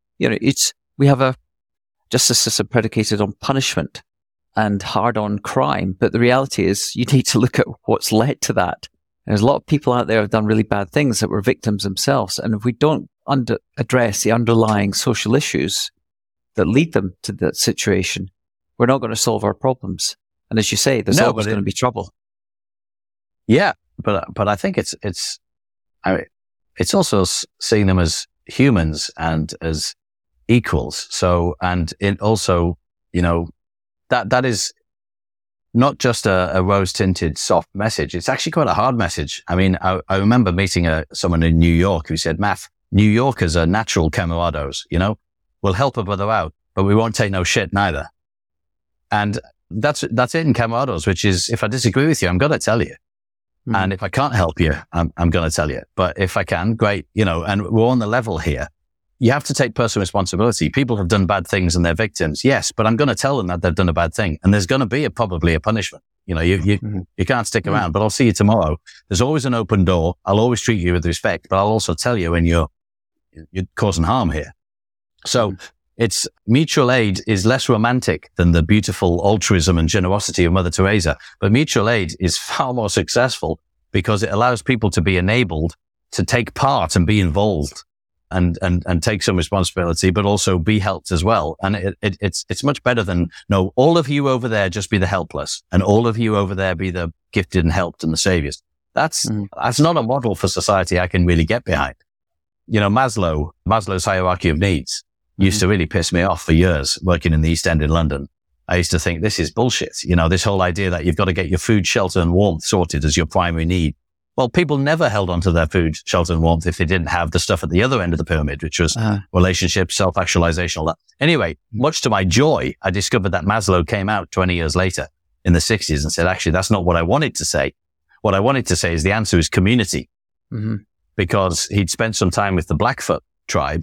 We have a justice system predicated on punishment and hard on crime. But the reality is you need to look at what's led to that. There's a lot of people out there who have done really bad things that were victims themselves. And if we don't address the underlying social issues that lead them to that situation, we're not going to solve our problems. And as you say, there's always going to be trouble. Yeah, but I think it's also seeing them as humans and as equals. So, and it also, that is not just a rose-tinted soft message. It's actually quite a hard message. I mean, I remember meeting someone in New York who said, Math, New Yorkers are natural camarados, we'll help a brother out, but we won't take no shit neither. And that's it in camarados, which is, if I disagree with you, I'm going to tell you. Mm-hmm. And if I can't help you, I'm going to tell you. But if I can, great, and we're on the level here. You have to take personal responsibility. People have done bad things and they're victims. Yes, but I'm going to tell them that they've done a bad thing. And there's going to be probably a punishment. You can't stick around, but I'll see you tomorrow. There's always an open door. I'll always treat you with respect, but I'll also tell you when you're causing harm here. So it's mutual aid is less romantic than the beautiful altruism and generosity of Mother Teresa. But mutual aid is far more successful because it allows people to be enabled to take part and be involved. And take some responsibility, but also be helped as well. And it's much better than, no, all of you over there just be the helpless and all of you over there be the gifted and helped and the saviors. That's not a model for society I can really get behind. Maslow's hierarchy of needs used to really piss me off for years working in the East End in London. I used to think this is bullshit. This whole idea that you've got to get your food, shelter and warmth sorted as your primary need. Well, people never held on to their food, shelter, and warmth if they didn't have the stuff at the other end of the pyramid, which was relationships, self-actualization, all that. Anyway, much to my joy, I discovered that Maslow came out 20 years later in the 60s and said, actually, that's not what I wanted to say. What I wanted to say is the answer is community. Mm-hmm. Because he'd spent some time with the Blackfoot tribe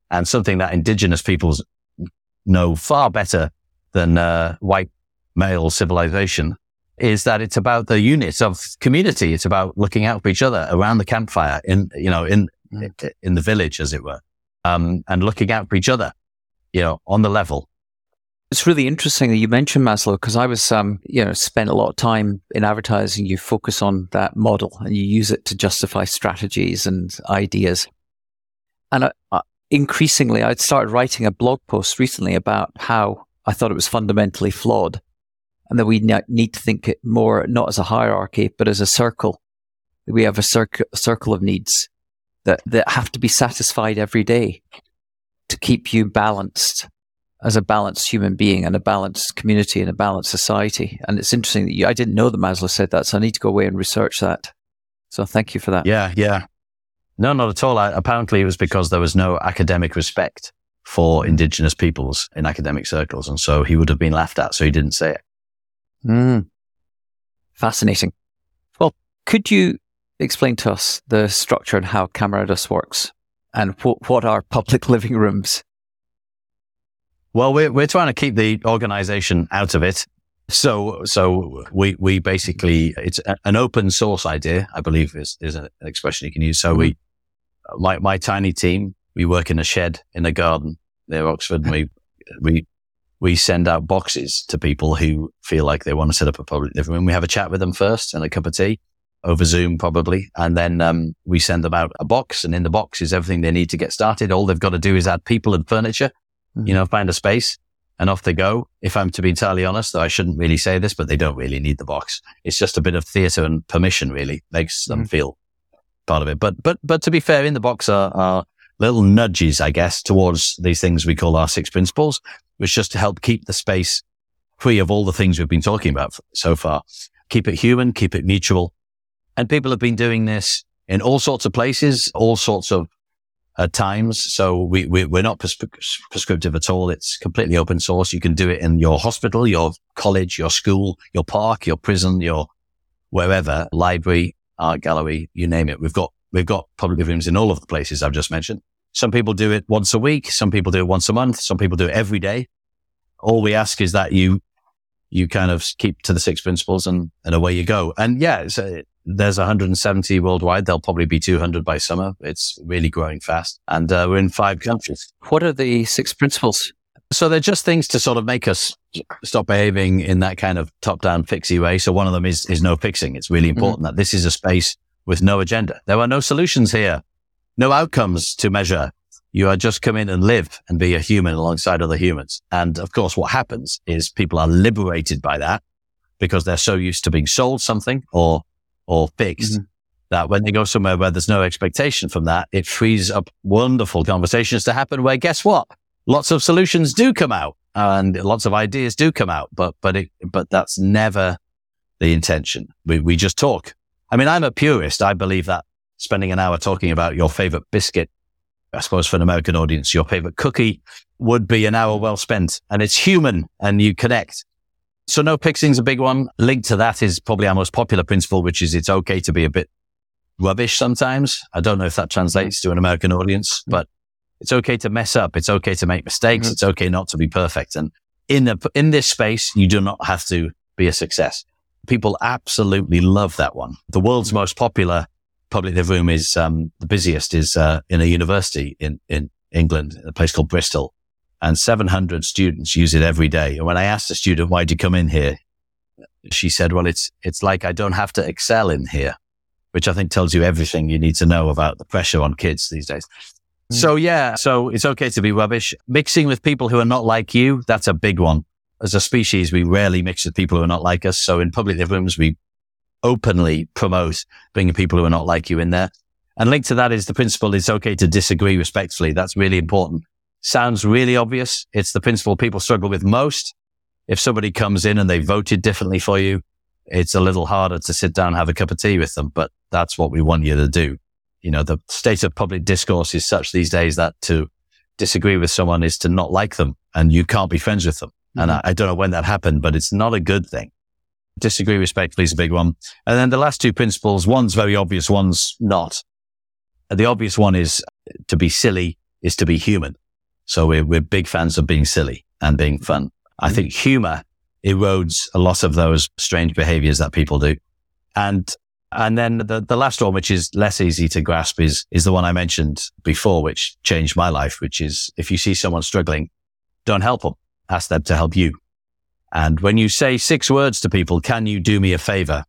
and something that indigenous peoples know far better than white male civilization, is that it's about the unit of community. It's about looking out for each other around the campfire in the village, as it were, and looking out for each other, on the level. It's really interesting that you mentioned Maslow, because I was, spent a lot of time in advertising. You focus on that model and you use it to justify strategies and ideas. And increasingly, I'd started writing a blog post recently about how I thought it was fundamentally flawed, and that we need to think it more not as a hierarchy, but as a circle. We have a circle of needs that have to be satisfied every day to keep you balanced as a balanced human being and a balanced community and a balanced society. And it's interesting that I didn't know that Maslow said that, so I need to go away and research that. So thank you for that. Yeah. No, not at all. Apparently it was because there was no academic respect for indigenous peoples in academic circles. And so he would have been laughed at, so he didn't say it. Fascinating. Well, could you explain to us the structure and how Camarados works, and what are public living rooms? Well, we're trying to keep the organization out of it. So we basically, it's an open source idea, I believe is an expression you can use. So my tiny team, we work in a shed in a garden near Oxford, and we send out boxes to people who feel like they want to set up a public living room. We have a chat with them first and a cup of tea over Zoom probably. And then we send them out a box, and in the box is everything they need to get started. All they've got to do is add people and furniture, find a space, and off they go. If I'm to be entirely honest, though I shouldn't really say this, but they don't really need the box. It's just a bit of theatre and permission really makes them feel part of it. But to be fair, in the box are little nudges, I guess, towards these things we call our 6 principles, which just to help keep the space free of all the things we've been talking about so far. Keep it human, keep it mutual. And people have been doing this in all sorts of places, all sorts of times. So we're not prescriptive at all. It's completely open source. You can do it in your hospital, your college, your school, your park, your prison, your wherever, library, art gallery, you name it. We've got public rooms in all of the places I've just mentioned. Some people do it once a week. Some people do it once a month. Some people do it every day. All we ask is that you kind of keep to the 6 principles and away you go. And there's 170 worldwide. There'll probably be 200 by summer. It's really growing fast. And we're in 5 countries. What are the 6 principles? So they're just things to sort of make us stop behaving in that kind of top-down fixie way. So one of them is no fixing. It's really important that this is a space with no agenda. There are no solutions here, no outcomes to measure. You are just come in and live and be a human alongside other humans. And of course, what happens is people are liberated by that because they're so used to being sold something or fixed that when they go somewhere where there's no expectation from that, it frees up wonderful conversations to happen where, guess what? Lots of solutions do come out and lots of ideas do come out, but that's never the intention. We just talk. I mean, I'm a purist. I believe that spending an hour talking about your favorite biscuit, I suppose for an American audience, your favorite cookie would be an hour well spent, and it's human and you connect. So no fixing's a big one. Linked to that is probably our most popular principle, which is it's okay to be a bit rubbish sometimes. I don't know if that translates to an American audience, but it's okay to mess up. It's okay to make mistakes. It's okay not to be perfect. And in this space, you do not have to be a success. People absolutely love that one. The world's most popular public living room is, the busiest is, in a university in England, a place called Bristol. And 700 students use it every day. And when I asked a student, why'd you come in here? She said, well, it's like I don't have to excel in here, which I think tells you everything you need to know about the pressure on kids these days. So it's okay to be rubbish. Mixing with people who are not like you, that's a big one. As a species, we rarely mix with people who are not like us. So in public living rooms, we openly promote bringing people who are not like you in there. And linked to that is the principle, it's okay to disagree respectfully. That's really important. Sounds really obvious. It's the principle people struggle with most. If somebody comes in and they voted differently for you, it's a little harder to sit down and have a cup of tea with them, but that's what we want you to do. You know, the state of public discourse is such these days that to disagree with someone is to not like them and you can't be friends with them. And I don't know when that happened, but it's not a good thing. Disagree respectfully is a big one. And then the last 2 principles, one's very obvious, one's not. The obvious one is to be silly is to be human. So we're big fans of being silly and being fun. I think humor erodes a lot of those strange behaviors that people do. And then the last one, which is less easy to grasp, is the one I mentioned before, which changed my life, which is if you see someone struggling, don't help them. Ask them to help you. And when you say 6 words to people, can you do me a favor?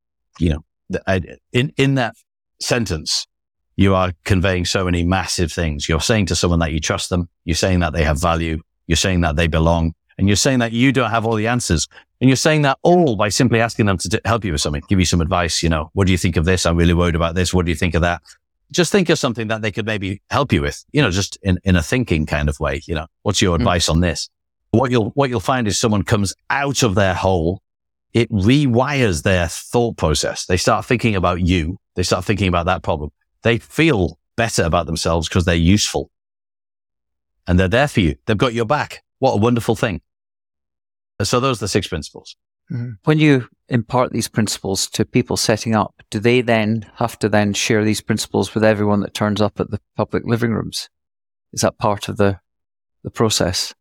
In that sentence, you are conveying so many massive things. You're saying to someone that you trust them. You're saying that they have value. You're saying that they belong. And you're saying that you don't have all the answers. And you're saying that all by simply asking them to help you with something, give you some advice. What do you think of this? I'm really worried about this. What do you think of that? Just think of something that they could maybe help you with, just in a thinking kind of way. What's your advice on this? What you'll find is someone comes out of their hole. It rewires their thought process. They start thinking about you. They start thinking about that problem. They feel better about themselves because they're useful. And they're there for you. They've got your back. What a wonderful thing. So those are the 6 principles. When you impart these principles to people setting up, do they then have to share these principles with everyone that turns up at the public living rooms? Is that part of the process?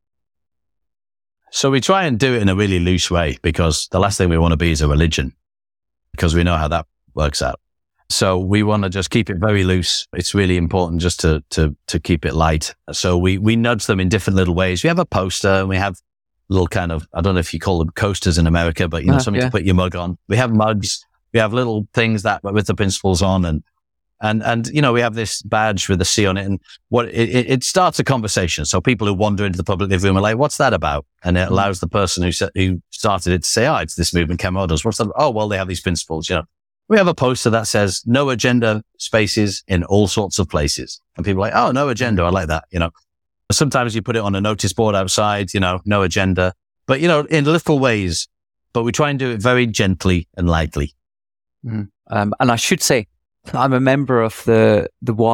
So we try and do it in a really loose way, because the last thing we want to be is a religion, because we know how that works out. So we want to just keep it very loose. It's really important just to keep it light. So we nudge them in different little ways. We have a poster and we have little kind of, I don't know if you call them coasters in America, but something to put your mug on. We have mugs. We have little things that with the principles on, and we have this badge with a C on it, and it starts a conversation. So people who wander into the public living room are like, "What's that about?" And it allows the person who started it to say, "Oh, it's this movement, Camarados. What's that? Oh, well, they have these principles." We have a poster that says "No agenda spaces in all sorts of places," and people are like, "Oh, no agenda. I like that." Sometimes you put it on a notice board outside. No agenda, but in little ways. But we try and do it very gently and lightly. And I should say, I'm a member of the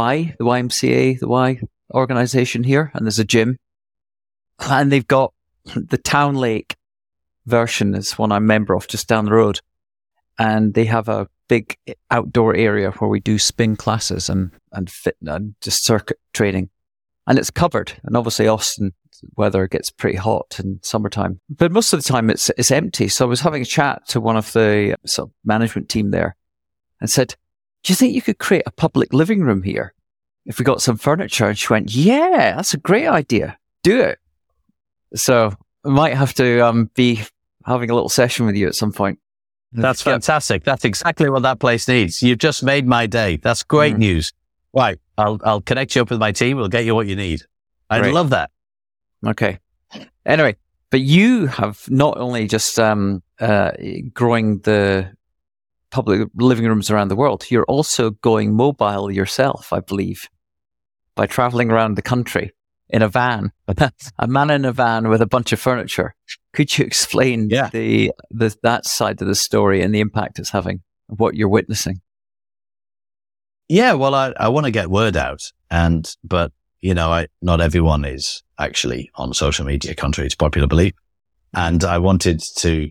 YMCA, the Y organization here, and there's a gym, and they've got the Town Lake version is one I'm a member of just down the road, and they have a big outdoor area where we do spin classes and fit and just circuit training, and it's covered. And obviously Austin weather gets pretty hot in summertime, but most of the time it's empty. So I was having a chat to one of the sort of management team there, and said, "Do you think you could create a public living room here if we got some furniture?" And she went, "Yeah, that's a great idea. Do it." So I might have to be having a little session with you at some point. That's fantastic. That's exactly what that place needs. You've just made my day. That's great news. Right. I'll connect you up with my team. We'll get you what you need. I love that. Okay. Anyway, but you have not only just growing the public living rooms around the world, you're also going mobile yourself, I believe, by traveling around the country in a van, a man in a van with a bunch of furniture. Could you explain that side of the story and the impact it's having, what you're witnessing? Yeah, well, I want to get word out, but not everyone is actually on social media, contrary to popular belief. And I wanted to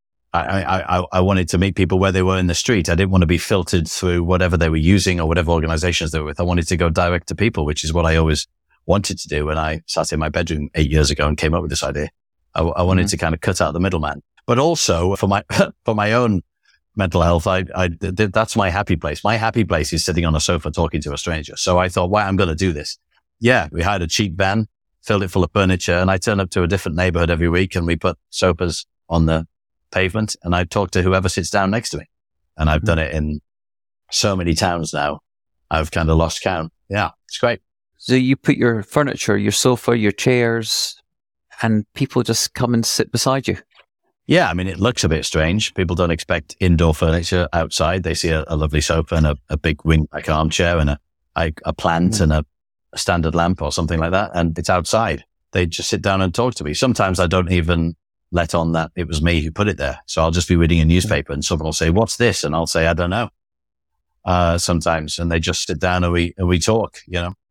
meet people where they were in the street. I didn't want to be filtered through whatever they were using or whatever organizations they were with. I wanted to go direct to people, which is what I always wanted to do when I sat in my bedroom 8 years ago and came up with this idea. I wanted to kind of cut out the middleman, but also for my own mental health, that's my happy place. My happy place is sitting on a sofa talking to a stranger. So I thought, I'm going to do this. Yeah, we hired a cheap van, filled it full of furniture, and I turn up to a different neighborhood every week, and we put sofas on the pavement, and I talk to whoever sits down next to me. And I've done it in so many towns now. I've kind of lost count. Yeah, it's great. So you put your furniture, your sofa, your chairs, and people just come and sit beside you. Yeah, I mean, it looks a bit strange. People don't expect indoor furniture outside. They see a lovely sofa and a big wing-back armchair and a plant and a standard lamp or something like that, and it's outside. They just sit down and talk to me. Sometimes I don't even let on that it was me who put it there. So I'll just be reading a newspaper and someone will say, "What's this?" And I'll say, "I don't know." Sometimes, and they just sit down and we talk,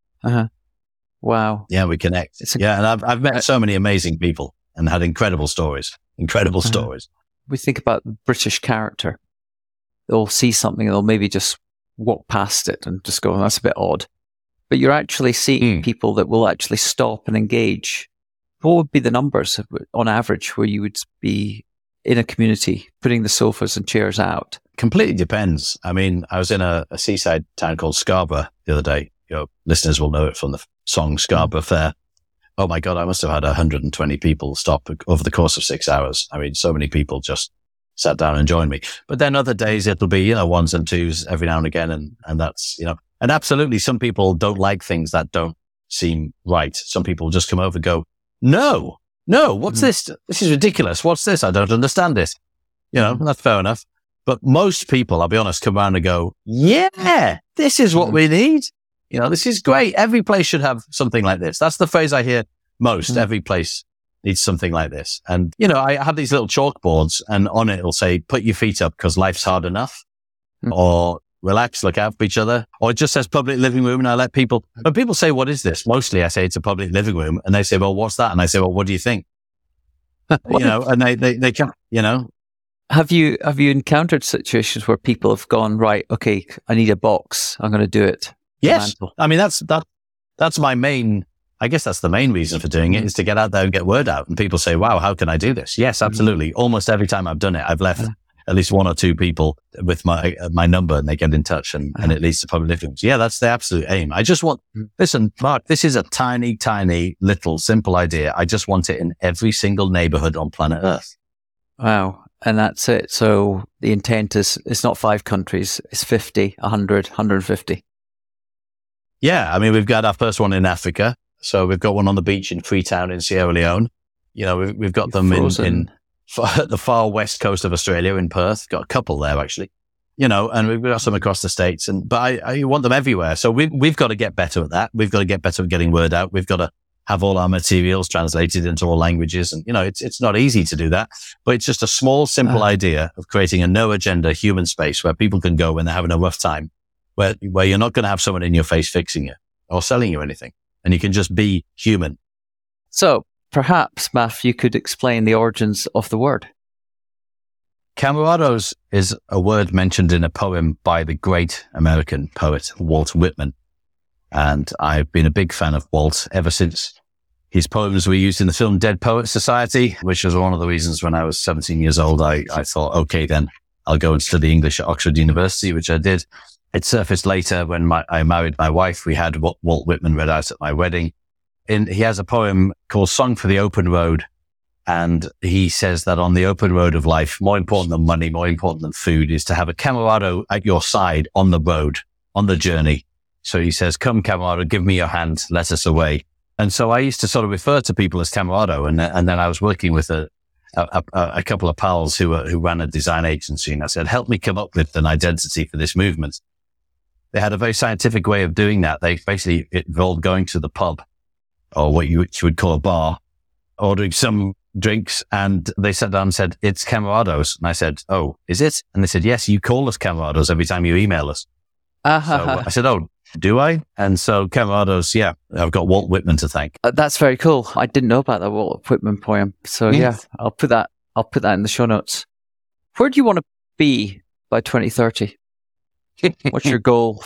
Wow. Yeah, we connect. And I've met so many amazing people and had incredible stories. We think about the British character. They'll see something and they'll maybe just walk past it and just go, "That's a bit odd." but you're actually seeing people that will actually stop and engage. What would be the numbers on average where you would be in a community putting the sofas and chairs out? Completely depends. I mean, I was in a seaside town called Scarborough the other day. Your listeners will know it from the song Scarborough Fair. Oh my God, I must have had 120 people stop over the course of 6 hours. I mean, so many people just sat down and joined me. But then other days it'll be, ones and twos every now and again. And that's, and absolutely some people don't like things that don't seem right. Some people just come over and go, no, what's this? This is ridiculous. What's this? I don't understand this. That's fair enough. But most people, I'll be honest, come around and go, yeah, this is what we need. This is great. Every place should have something like this. That's the phrase I hear most. Every place needs something like this. And, I have these little chalkboards and on it, it'll say, put your feet up because life's hard enough, or relax, look out for each other, or it just says public living room. And I let people, when people say, what is this? Mostly I say it's a public living room. And they say, well, what's that? And I say, well, what do you think? And they can't, Have you encountered situations where people have gone, right, okay, I need a box. I'm going to do it. Yes. I mean, that's my main, I guess that's the main reason for doing it, is to get out there and get word out. And people say, wow, how can I do this? Yes, absolutely. Almost every time I've done it, I've left at least one or two people with my number and they get in touch and it leads to public living rooms. Yeah, that's the absolute aim. I just want, listen, Mark, this is a tiny, tiny, little, simple idea. I just want it in every single neighborhood on planet Earth. Wow. And that's it. So the intent is, it's not 5 countries, it's 50, 100, 150. Yeah. I mean, we've got our first one in Africa. So we've got one on the beach in Freetown in Sierra Leone. We've got them in the far west coast of Australia in Perth. Got a couple there actually, and we've got some across the States. But I want them everywhere. So we've got to get better at that. We've got to get better at getting word out. We've got to have all our materials translated into all languages. And, it's not easy to do that, but it's just a small, simple idea of creating a no agenda human space where people can go when they're having a rough time, where you're not going to have someone in your face fixing you or selling you anything. And you can just be human. So perhaps, Maff, you could explain the origins of the word. Camarados is a word mentioned in a poem by the great American poet Walt Whitman. And I've been a big fan of Walt ever since his poems were used in the film Dead Poets Society, which was one of the reasons when I was 17 years old, I thought, okay, then I'll go and study English at Oxford University, which I did. It surfaced later when I married my wife. We had what Walt Whitman read out at my wedding. He has a poem called Song for the Open Road. And he says that on the open road of life, more important than money, more important than food, is to have a camarado at your side on the road, on the journey. So he says, come, camarado, give me your hand, let us away. And so I used to sort of refer to people as camarado. And then I was working with a couple of pals who ran a design agency. And I said, help me come up with an identity for this movement. They had a very scientific way of doing that. They basically involved going to the pub, or what you would call a bar, ordering some drinks, and they sat down and said, it's camarados. And I said, oh, is it? And they said, yes, you call us camarados every time you email us. So I said, oh, do I? And so camarados, yeah, I've got Walt Whitman to thank. That's very cool. I didn't know about that Walt Whitman poem. So yeah, I'll put that in the show notes. Where do you want to be by 2030? What's your goal?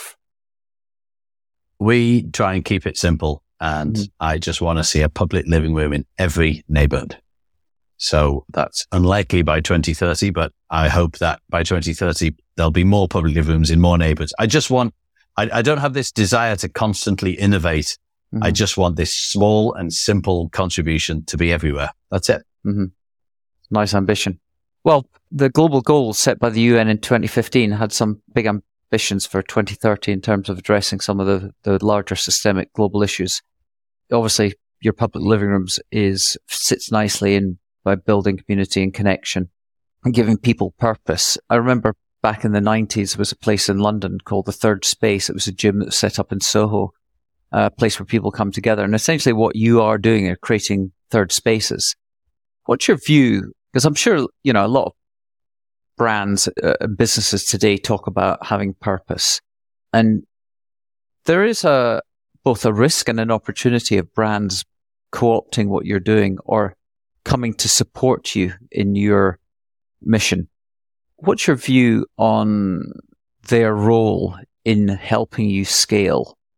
We try and keep it simple. And I just want to see a public living room in every neighborhood. So that's unlikely by 2030, but I hope that by 2030, there'll be more public living rooms in more neighborhoods. I don't have this desire to constantly innovate. I just want this small and simple contribution to be everywhere. That's it. Nice ambition. Well, the global goals set by the UN in 2015 had some big ambitions for 2030 in terms of addressing some of the larger systemic global issues. Obviously, your public living rooms sits nicely in by building community and connection and giving people purpose. I remember back in the 90s, there was a place in London called the Third Space. It was a gym that was set up in Soho, a place where people come together. And essentially what you are doing are creating third spaces. What's your view? Because I'm sure, a lot of brands and businesses today talk about having purpose. And there is both a risk and an opportunity of brands co-opting what you're doing or coming to support you in your mission. What's your view on their role in helping you scale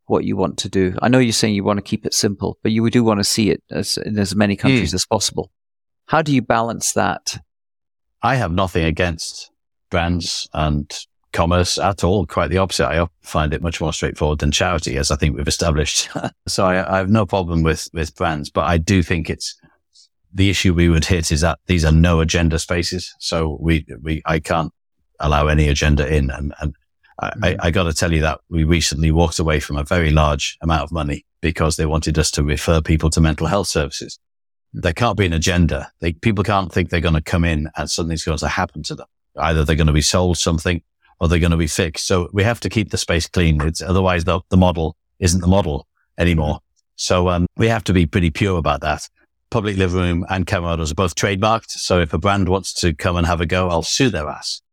what you want to do? I know you're saying you want to keep it simple, but you do want to see it in as many countries as possible. How do you balance that? I have nothing against brands and commerce at all. Quite the opposite. I find it much more straightforward than charity, as I think we've established. So I have no problem with brands, but I do think the issue we would hit is that these are no agenda spaces. So I can't allow any agenda in. And I got to tell you that we recently walked away from a very large amount of money because they wanted us to refer people to mental health services. There can't be an agenda. People can't think they're going to come in and something's going to happen to them. Either they're going to be sold something or they're going to be fixed. So we have to keep the space clean. Otherwise the model isn't the model anymore. So we have to be pretty pure about that. Public Living Room and Camarados are both trademarked. So if a brand wants to come and have a go, I'll sue their ass.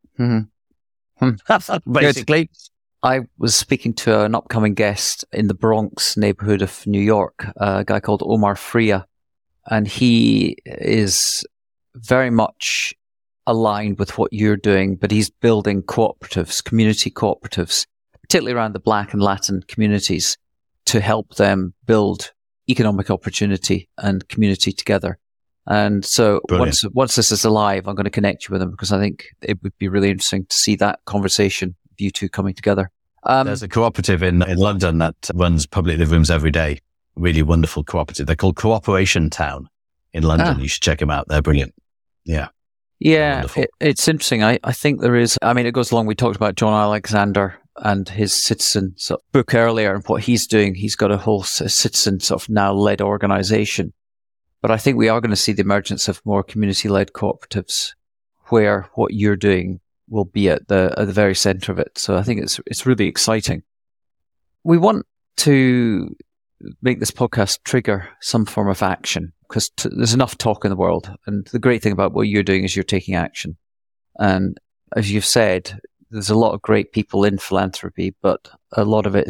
Basically. Good. I was speaking to an upcoming guest in the Bronx neighborhood of New York, a guy called Omar Fria, and he is very much aligned with what you're doing, but he's building cooperatives, community cooperatives, particularly around the Black and Latin communities, to help them build economic opportunity and community together. And so once this is alive, I'm going to connect you with him because I think it would be really interesting to see that conversation, you two coming together. There's a cooperative in London that runs public living rooms every day. Really wonderful cooperative. They're called Cooperation Town in London. You should check them out. They're brilliant. Yeah. Yeah, it's interesting. I think there is, it goes along. We talked about John Alexander and his Citizen book earlier and what he's doing. He's got a whole Citizen now-led organization. But I think we are going to see the emergence of more community-led cooperatives where what you're doing will be at the very center of it. So I think it's really exciting. We want to make this podcast trigger some form of action because there's enough talk in the world. And the great thing about what you're doing is you're taking action. And as you've said, there's a lot of great people in philanthropy, but a lot of it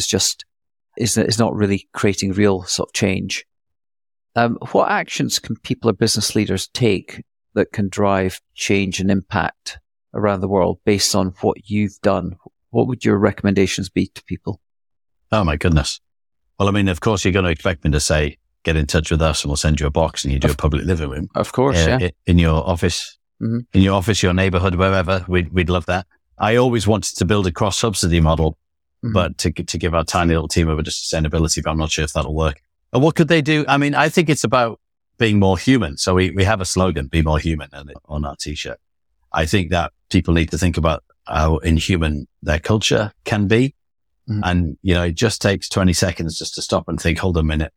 is not really creating real change. What actions can people or business leaders take that can drive change and impact around the world based on what you've done? What would your recommendations be to people? Oh my goodness. Well, of course you're going to expect me to say, get in touch with us and we'll send you a box and you do a public living room. Of course, yeah. In your office, in your office, your neighborhood, wherever, we'd love that. I always wanted to build a cross-subsidy model, but to give our tiny little team over to sustainability, but I'm not sure if that'll work. And what could they do? I think it's about being more human. So we have a slogan, be more human, on our t-shirt. I think that people need to think about how inhuman their culture can be. And, it just takes 20 seconds just to stop and think, hold on a minute.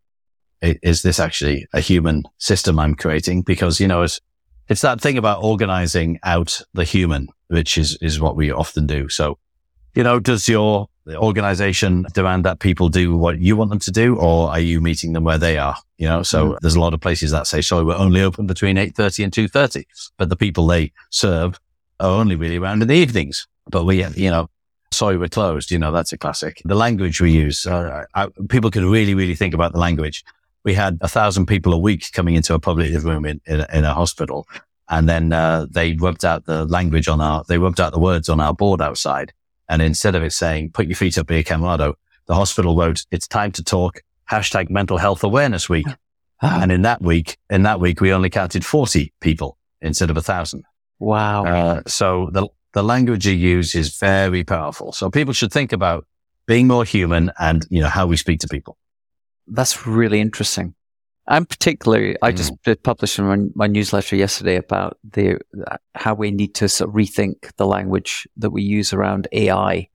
Is this actually a human system I'm creating? Because, it's that thing about organizing out the human, which is what we often do. So, does your organization demand that people do what you want them to do, or are you meeting them where they are? So there's a lot of places that say, sorry, we're only open between 8:30 and 2:30, but the people they serve are only really around in the evenings. But we, sorry, we're closed. That's a classic. The language we use, people can really, really think about the language. We had 1,000 people a week coming into a public living room in a hospital. And then, they rubbed out the language they rubbed out the words on our board outside. And instead of it saying, put your feet up here, Camarado, the hospital wrote, it's time to talk, #Mental Health Awareness Week. And in that week, we only counted 40 people instead of 1,000. Wow. So the language you use is very powerful. So people should think about being more human and, how we speak to people. That's really interesting. And particularly, I just published in my newsletter yesterday about how we need to rethink the language that we use around AI.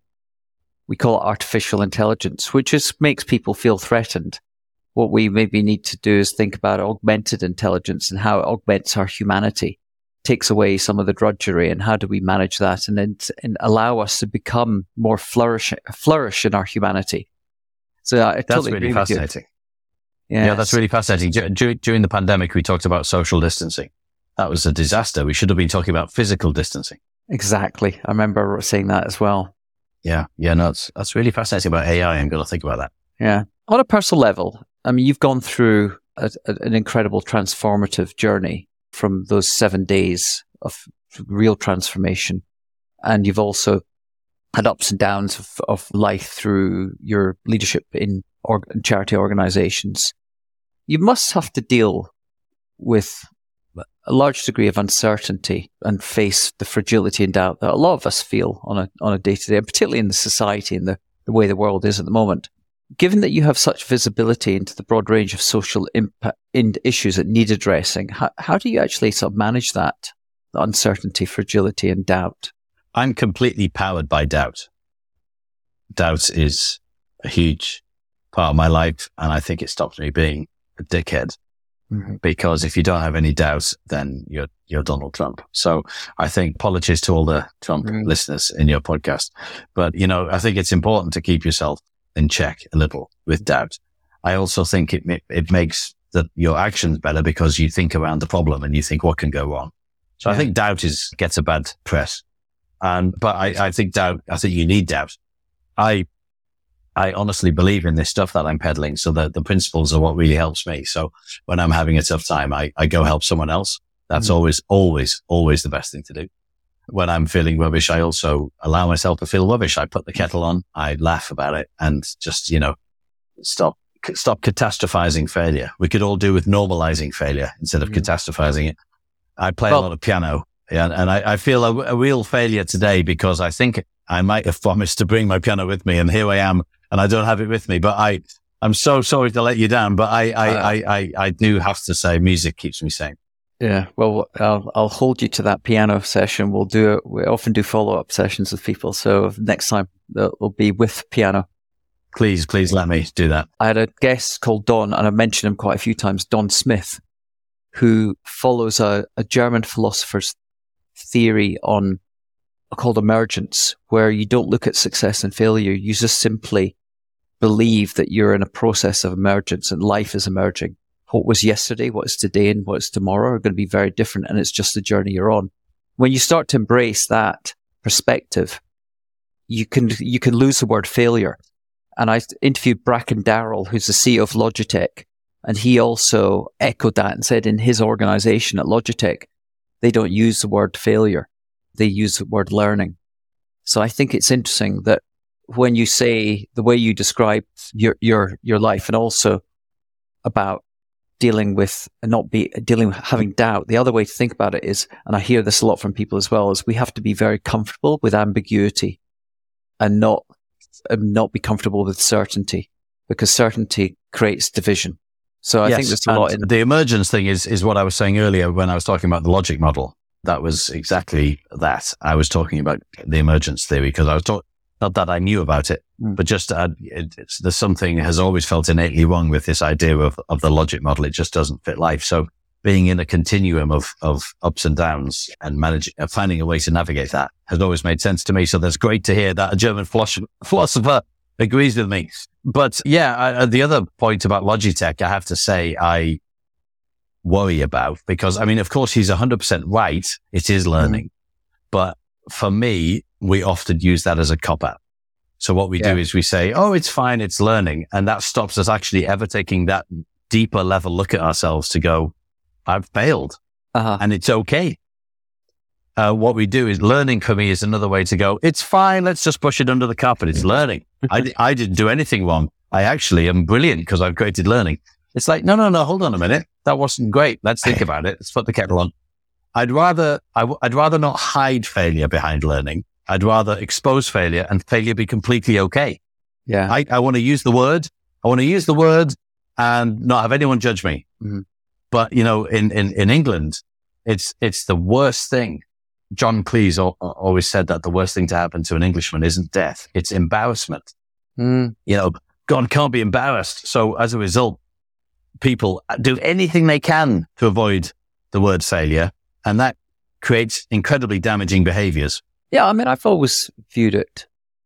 We call it artificial intelligence, which makes people feel threatened. What we maybe need to do is think about augmented intelligence and how it augments our humanity, takes away some of the drudgery, and how do we manage that and allow us to become more flourish in our humanity. So I totally really fascinating. Yeah, that's really fascinating. During the pandemic, we talked about social distancing. That was a disaster. We should have been talking about physical distancing. Exactly. I remember saying that as well. Yeah. No, that's really fascinating about AI. I'm going to think about that. Yeah. On a personal level, you've gone through an incredible transformative journey from those 7 days of real transformation. And you've also had ups and downs of life through your leadership in charity organizations, you must have to deal with a large degree of uncertainty and face the fragility and doubt that a lot of us feel on a day-to-day, particularly in the society and the way the world is at the moment. Given that you have such visibility into the broad range of social impact issues that need addressing, how do you actually sort of manage that uncertainty, fragility, and doubt? I'm completely powered by doubt. Doubt is a huge part of my life, and I think it stops me being a dickhead. Mm-hmm. Because if you don't have any doubts, then you're Donald Trump. So I think apologies to all the Trump listeners in your podcast, but I think it's important to keep yourself in check a little with doubt. I also think it makes your actions better because you think around the problem and you think what can go wrong. So I think doubt gets a bad press, but I think you need doubt. I honestly believe in this stuff that I'm peddling. So the principles are what really helps me. So when I'm having a tough time, I go help someone else. That's always the best thing to do. When I'm feeling rubbish, I also allow myself to feel rubbish. I put the kettle on, I laugh about it, and just, stop catastrophizing failure. We could all do with normalizing failure instead of catastrophizing it. I play a lot of piano, and I feel a real failure today because I think I might have promised to bring my piano with me, and here I am, and I don't have it with me. But I'm so sorry to let you down, but I do have to say music keeps me sane. Yeah, well, I'll hold you to that piano session. We often do follow-up sessions with people. So next time it'll be with piano. Please let me do that. I had a guest called Don, and I've mentioned him quite a few times, Don Smith, who follows a German philosopher's theory called emergence, where you don't look at success and failure. You just simply believe that you're in a process of emergence and life is emerging. What was yesterday, what is today, and what is tomorrow are going to be very different, and it's just the journey you're on. When you start to embrace that perspective, you can lose the word failure. And I interviewed Bracken Darrell, who's the CEO of Logitech, and he also echoed that and said in his organization at Logitech, they don't use the word failure. They use the word learning. So I think it's interesting that when you say the way you describe your life, and also about dealing with having doubt, the other way to think about it is, and I hear this a lot from people as well, is we have to be very comfortable with ambiguity and not be comfortable with certainty, because certainty creates division. So I think there's a lot in the emergence thing is what I was saying earlier when I was talking about the logic model. That was exactly that. I was talking about the emergence theory because I was not that I knew about it, but just there's something has always felt innately wrong with this idea of the logic model. It just doesn't fit life. So being in a continuum of ups and downs and finding a way to navigate that has always made sense to me. So that's great to hear that a German philosopher agrees with me. But the other point about Logitech, I have to say, I worry about, because of course he's 100% right. It is learning. But for me, we often use that as a cop-out. So what we do is we say, oh, it's fine, it's learning. And that stops us actually ever taking that deeper level look at ourselves to go, I've failed and it's okay. What we do is learning for me is another way to go, it's fine, let's just push it under the carpet. It's learning. I didn't do anything wrong. I actually am brilliant because I've created learning. It's like, no, hold on a minute. That wasn't great. Let's think about it. Let's put the kettle on. I'd rather not hide failure behind learning. I'd rather expose failure and failure be completely okay. Yeah. I want to use the word. I want to use the word and not have anyone judge me. Mm-hmm. But, in England, it's the worst thing. John Cleese always said that the worst thing to happen to an Englishman isn't death. It's embarrassment. God can't be embarrassed. So as a result, people do anything they can to avoid the word failure. And that creates incredibly damaging behaviors. Yeah, I've always viewed it,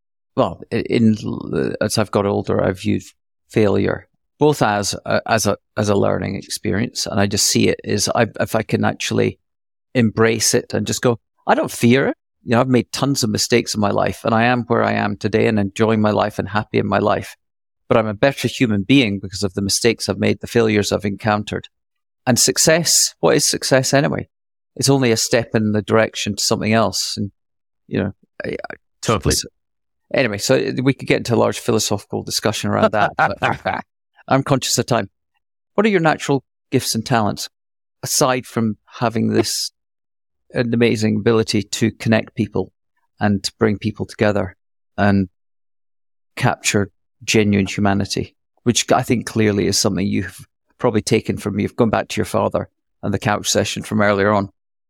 as I've got older, I've viewed failure both as a learning experience, and I just see it as if I can actually embrace it and just go, I don't fear it. I've made tons of mistakes in my life, and I am where I am today and enjoying my life and happy in my life. But I'm a better human being because of the mistakes I've made, the failures I've encountered. And success, what is success anyway? It's only a step in the direction to something else. And, totally. Anyway, so we could get into a large philosophical discussion around that. But I'm conscious of time. What are your natural gifts and talents, aside from having this an amazing ability to connect people and to bring people together and capture genuine humanity, which I think clearly is something you've probably taken from me. You've gone back to your father and the couch session from earlier on.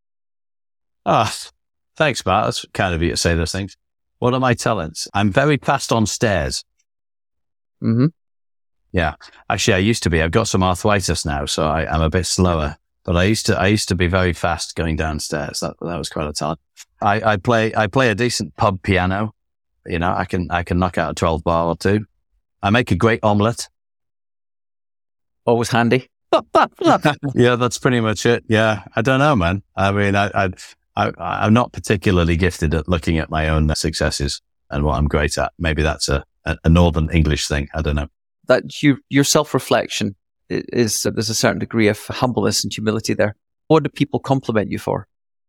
Thanks, Matt. That's kind of you to say those things. What are my talents? I'm very fast on stairs. Mm-hmm. Yeah. Actually, I used to be. I've got some arthritis now, so I'm a bit slower. But I used to be very fast going downstairs. That was quite a talent. I play a decent pub piano. You know, I can knock out a 12 bar or two. I make a great omelette. Always handy. Yeah, that's pretty much it. Yeah, I don't know, man. I mean, I'm not particularly gifted at looking at my own successes and what I'm great at. Maybe that's a Northern English thing. I don't know. That your self-reflection is there's a certain degree of humbleness and humility there. What do people compliment you for?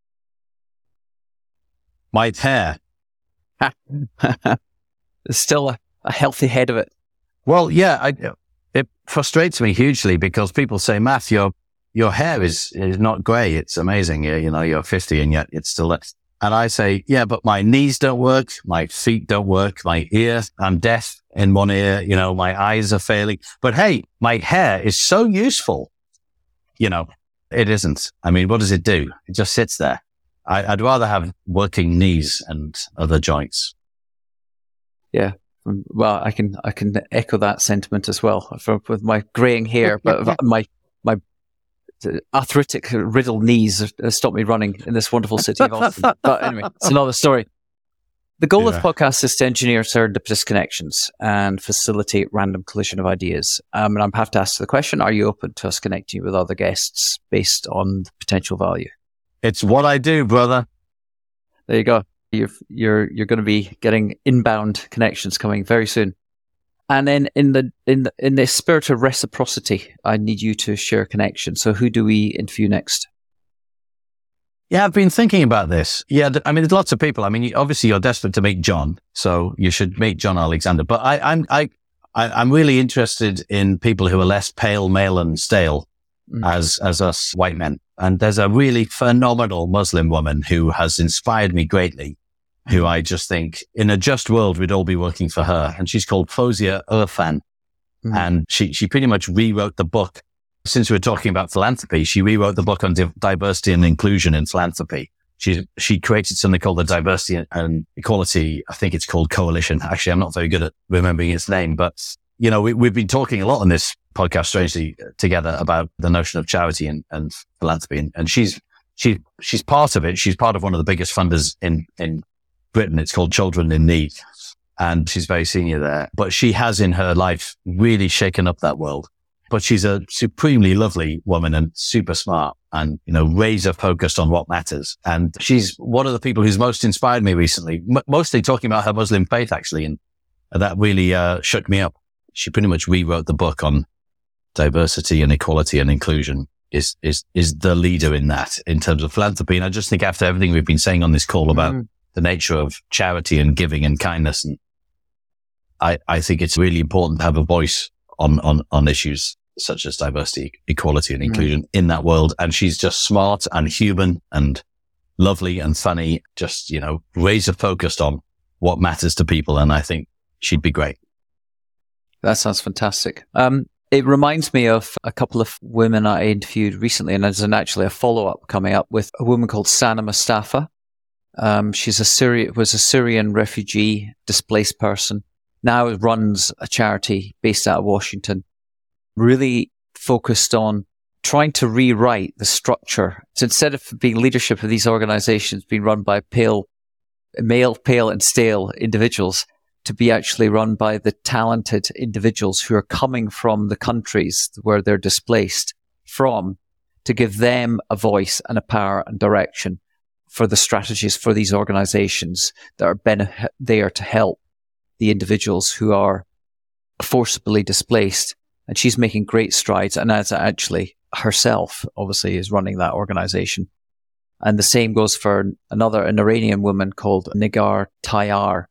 My hair. There's still a healthy head of it. Well, yeah, it frustrates me hugely because people say, Matt, your hair is not grey. It's amazing. You know, you're 50 and yet it's still there. And I say, yeah, but my knees don't work. My feet don't work. My ear, I'm deaf in one ear. You know, my eyes are failing. But hey, my hair is so useful. You know, it isn't. I mean, what does it do? It just sits there. I'd rather have working knees and other joints. Yeah. Well, I can echo that sentiment as well with my greying hair, but my arthritic riddled knees stopped me running in this wonderful city of Austin. But anyway, it's another story. The goal of the podcast is to engineer serendipitous connections and facilitate random collision of ideas. And I have to ask the question, are you open to us connecting you with other guests based on the potential value? It's what I do, brother. There you go. You're going to be getting inbound connections coming very soon. And then in the spirit of reciprocity, I need you to share a connection. So who do we interview next? Yeah, I've been thinking about this. Yeah, I mean, there's lots of people. I mean, obviously you're desperate to meet John, so you should meet John Alexander. But I'm really interested in people who are less pale, male and stale as us white men. And there's a really phenomenal Muslim woman who has inspired me greatly, who I just think in a just world, we'd all be working for her. And she's called Fawzia Irfan. And she pretty much rewrote the book. Since we're talking about philanthropy, she rewrote the book on diversity and inclusion in philanthropy. She created something called the Diversity and Equality. I think it's called Coalition. Actually, I'm not very good at remembering its name, but you know, we've been talking a lot on this podcast, strangely, together about the notion of charity and philanthropy. And she's part of it. She's part of one of the biggest funders in Britain. It's called Children in Need. And she's very senior there. But she has in her life really shaken up that world. But she's a supremely lovely woman and super smart and, you know, razor focused on what matters. And she's one of the people who's most inspired me recently, mostly talking about her Muslim faith, actually. And that really shook me up. She pretty much rewrote the book on diversity and equality and inclusion, is the leader in that in terms of philanthropy. And I just think after everything we've been saying on this call about the nature of charity and giving and kindness, and I think it's really important to have a voice on issues such as diversity, equality and inclusion in that world. And she's just smart and human and lovely and funny, just, you know, razor focused on what matters to people. And I think she'd be great. That sounds fantastic. It reminds me of a couple of women I interviewed recently, and there's actually a follow-up coming up with a woman called Sana Mustafa. She's was a Syrian refugee, displaced person, now runs a charity based out of Washington, really focused on trying to rewrite the structure. So instead of being leadership of these organizations being run by male, pale and stale individuals, to be actually run by the talented individuals who are coming from the countries where they're displaced from, to give them a voice and a power and direction for the strategies for these organizations that are there to help the individuals who are forcibly displaced. And she's making great strides. And as actually herself, obviously, is running that organization. And the same goes for an Iranian woman called Nigar Tayyar,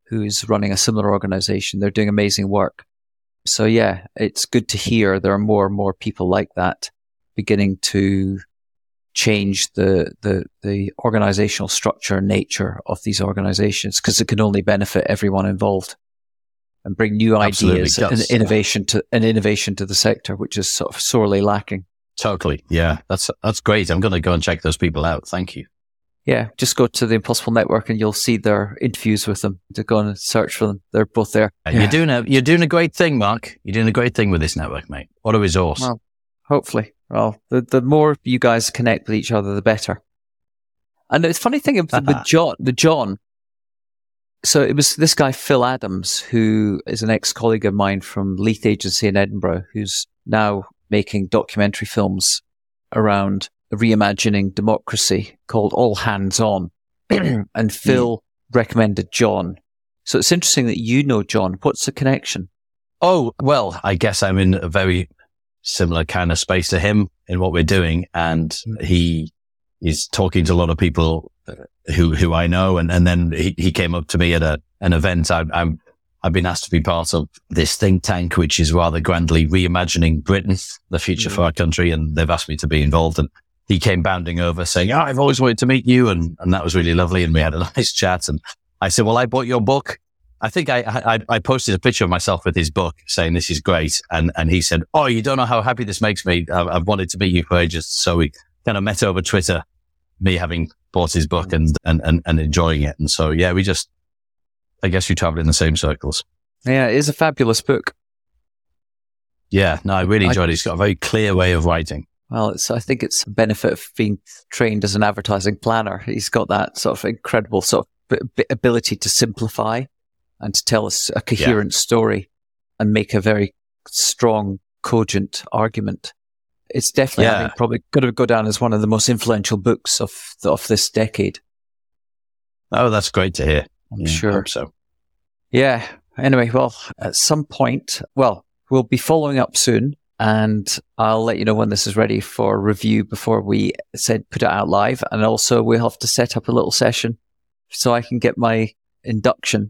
who's running a similar organization. They're doing amazing work. So yeah, it's good to hear there are more and more people like that beginning to change the organizational structure and nature of these organizations, because it can only benefit everyone involved and bring new ideas and innovation to the sector, which is sort of sorely lacking. Totally. Yeah, that's great. I'm going to go and check those people out. Thank you. Yeah, just go to the Impossible Network and you'll see their interviews with them. To go and search for them. They're both there. Yeah. You're doing a great thing, Mark. You're doing a great thing with this network, mate. What a resource. Well, hopefully. Well, the more you guys connect with each other, the better. And the funny thing with John, so it was this guy, Phil Adams, who is an ex-colleague of mine from Leith Agency in Edinburgh, who's now making documentary films around reimagining democracy called All Hands On. And Phil recommended John. So it's interesting that you know John. What's the connection? Oh, well, I guess I'm in a very similar kind of space to him in what we're doing. And he is talking to a lot of people who I know. And then he came up to me at an event. I've been asked to be part of this think tank, which is rather grandly reimagining Britain, the future for our country. And they've asked me to be involved. And he came bounding over saying, I've always wanted to meet you. And that was really lovely. And we had a nice chat. And I said, well, I bought your book. I think I posted a picture of myself with his book saying, this is great. And he said, oh, you don't know how happy this makes me. I've wanted to meet you for ages. So we kind of met over Twitter, me having bought his book and enjoying it. And so, yeah, I guess we travel in the same circles. Yeah, it is a fabulous book. Yeah, no, I really enjoyed it. He's got a very clear way of writing. Well, I think it's a benefit of being trained as an advertising planner. He's got that sort of incredible sort of ability to simplify and to tell us a coherent story and make a very strong, cogent argument. It's definitely, I think, probably going to go down as one of the most influential books of this decade. Oh, that's great to hear. I'm sure. I hope so. Yeah. Anyway, well, at some point, we'll be following up soon. And I'll let you know when this is ready for review before we put it out live. And also we'll have to set up a little session so I can get my induction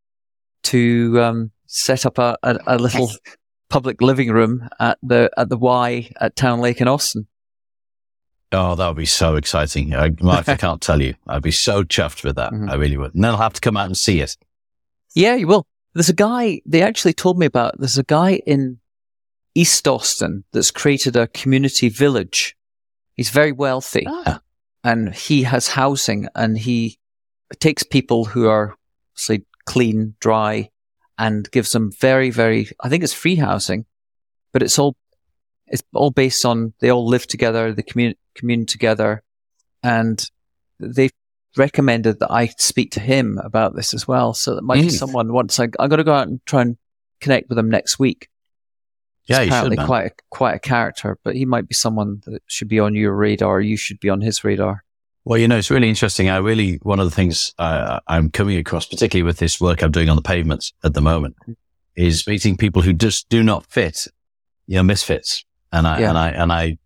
to set up a little public living room at the Y at Town Lake in Austin. Oh, that would be so exciting. Mark, I can't tell you. I'd be so chuffed with that. Mm-hmm. I really would. And then I'll have to come out and see it. Yeah, you will. There's a guy, they actually told me about, there's a guy in East Austin that's created a community village. He's very wealthy and he has housing, and he takes people who are, say, clean, dry, and gives them very, very, I think it's free housing, but it's all based on, they all live together, they commune together, and they recommended that I speak to him about this as well. So that might be someone I'm going to go out and try and connect with him next week. Yeah, he's apparently should, man. quite a character, but he might be someone that should be on your radar. You should be on his radar. Well, it's really interesting. One of the things I'm coming across, particularly with this work I'm doing on the pavements at the moment, is meeting people who just do not fit, misfits. And I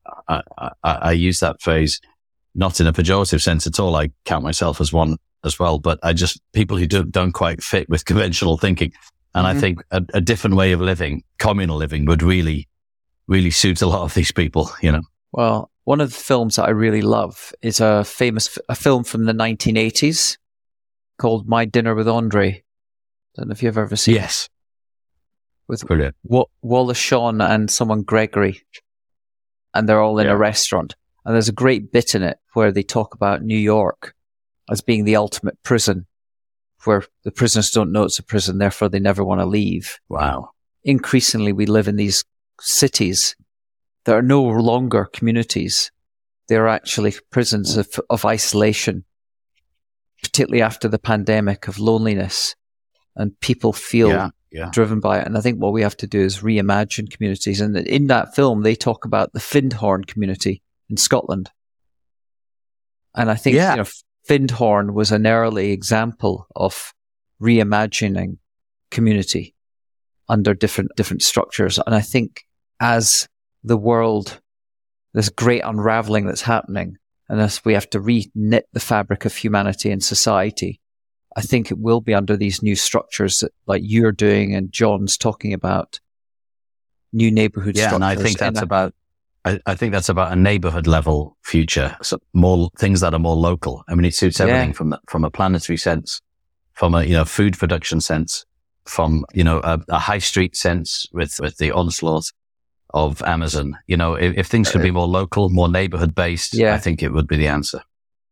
use that phrase not in a pejorative sense at all. I count myself as one as well, but people who don't quite fit with conventional thinking. And I think a different way of living, communal living, would really, really suit a lot of these people, Well, one of the films that I really love is a film from the 1980s called My Dinner with Andre. I don't know if you've ever seen it. Yes. With Wallace Shawn and someone Gregory. And they're all in a restaurant. And there's a great bit in it where they talk about New York as being the ultimate prison, where the prisoners don't know it's a prison, therefore they never want to leave. Wow. Increasingly, we live in these cities that are no longer communities. They're actually prisons of isolation, particularly after the pandemic, of loneliness, and people feel driven by it. And I think what we have to do is reimagine communities. And in that film, they talk about the Findhorn community in Scotland. And I think Findhorn was an early example of reimagining community under different structures. And I think as the world, this great unraveling that's happening, and as we have to re-knit the fabric of humanity and society, I think it will be under these new structures that, like you're doing and John's talking about, new neighborhood structures. And I think that's about, I think that's about a neighborhood level future. So more things that are more local. I mean, it suits everything from a planetary sense, from a, food production sense, from, a high street sense with the onslaught of Amazon. If things could be more local, more neighborhood based, I think it would be the answer.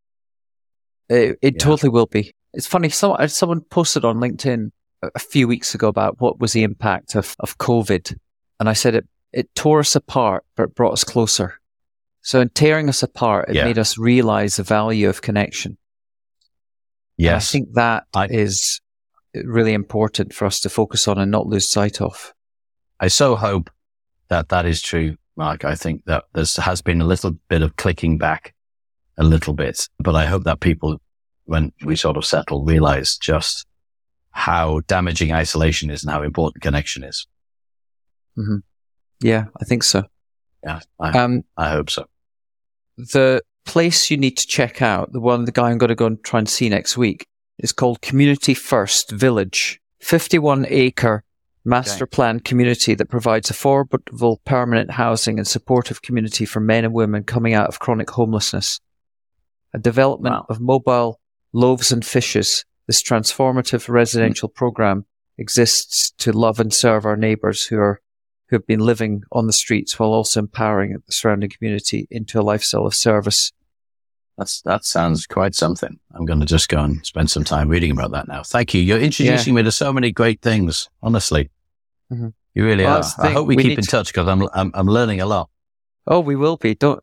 It totally will be. It's funny. Someone posted on LinkedIn a few weeks ago about what was the impact of COVID. And I said it tore us apart, but it brought us closer. So in tearing us apart, it made us realize the value of connection. Yes. And I think that is really important for us to focus on and not lose sight of. I so hope that is true, Mark. I think that there has been a little bit of clicking back a little bit, but I hope that people, when we sort of settle, realize just how damaging isolation is and how important connection is. Mm-hmm. Yeah, I think so. Yeah, I hope so. The place you need to check out, the guy I'm going to go and try and see next week, is called Community First Village, 51-acre master plan community that provides affordable permanent housing and supportive community for men and women coming out of chronic homelessness. A development of mobile loaves and fishes, this transformative residential program exists to love and serve our neighbours who have been living on the streets while also empowering the surrounding community into a lifestyle of service. That sounds quite something. I'm going to just go and spend some time reading about that now. Thank you. You're introducing me to so many great things, honestly. Mm-hmm. You really are. I hope we keep in touch because I'm learning a lot. Oh, we will be. Don't.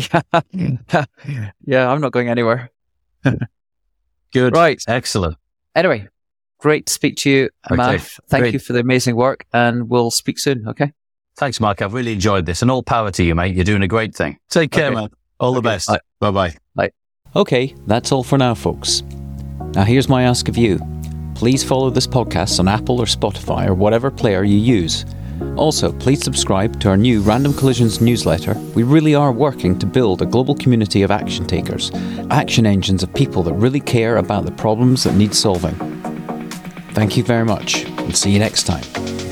Yeah, I'm not going anywhere. Good. Right. Excellent. Anyway, great to speak to you, Matt. Thank you for the amazing work, and we'll speak soon, okay? Thanks, Mark. I've really enjoyed this, and all power to you, mate. You're doing a great thing. Take care, man. All the best. Bye-bye. Bye. Okay, that's all for now, folks. Now here's my ask of you. Please follow this podcast on Apple or Spotify or whatever player you use. Also, please subscribe to our new Random Collisions newsletter. We really are working to build a global community of action takers, action engines of people that really care about the problems that need solving. Thank you very much, and see you next time.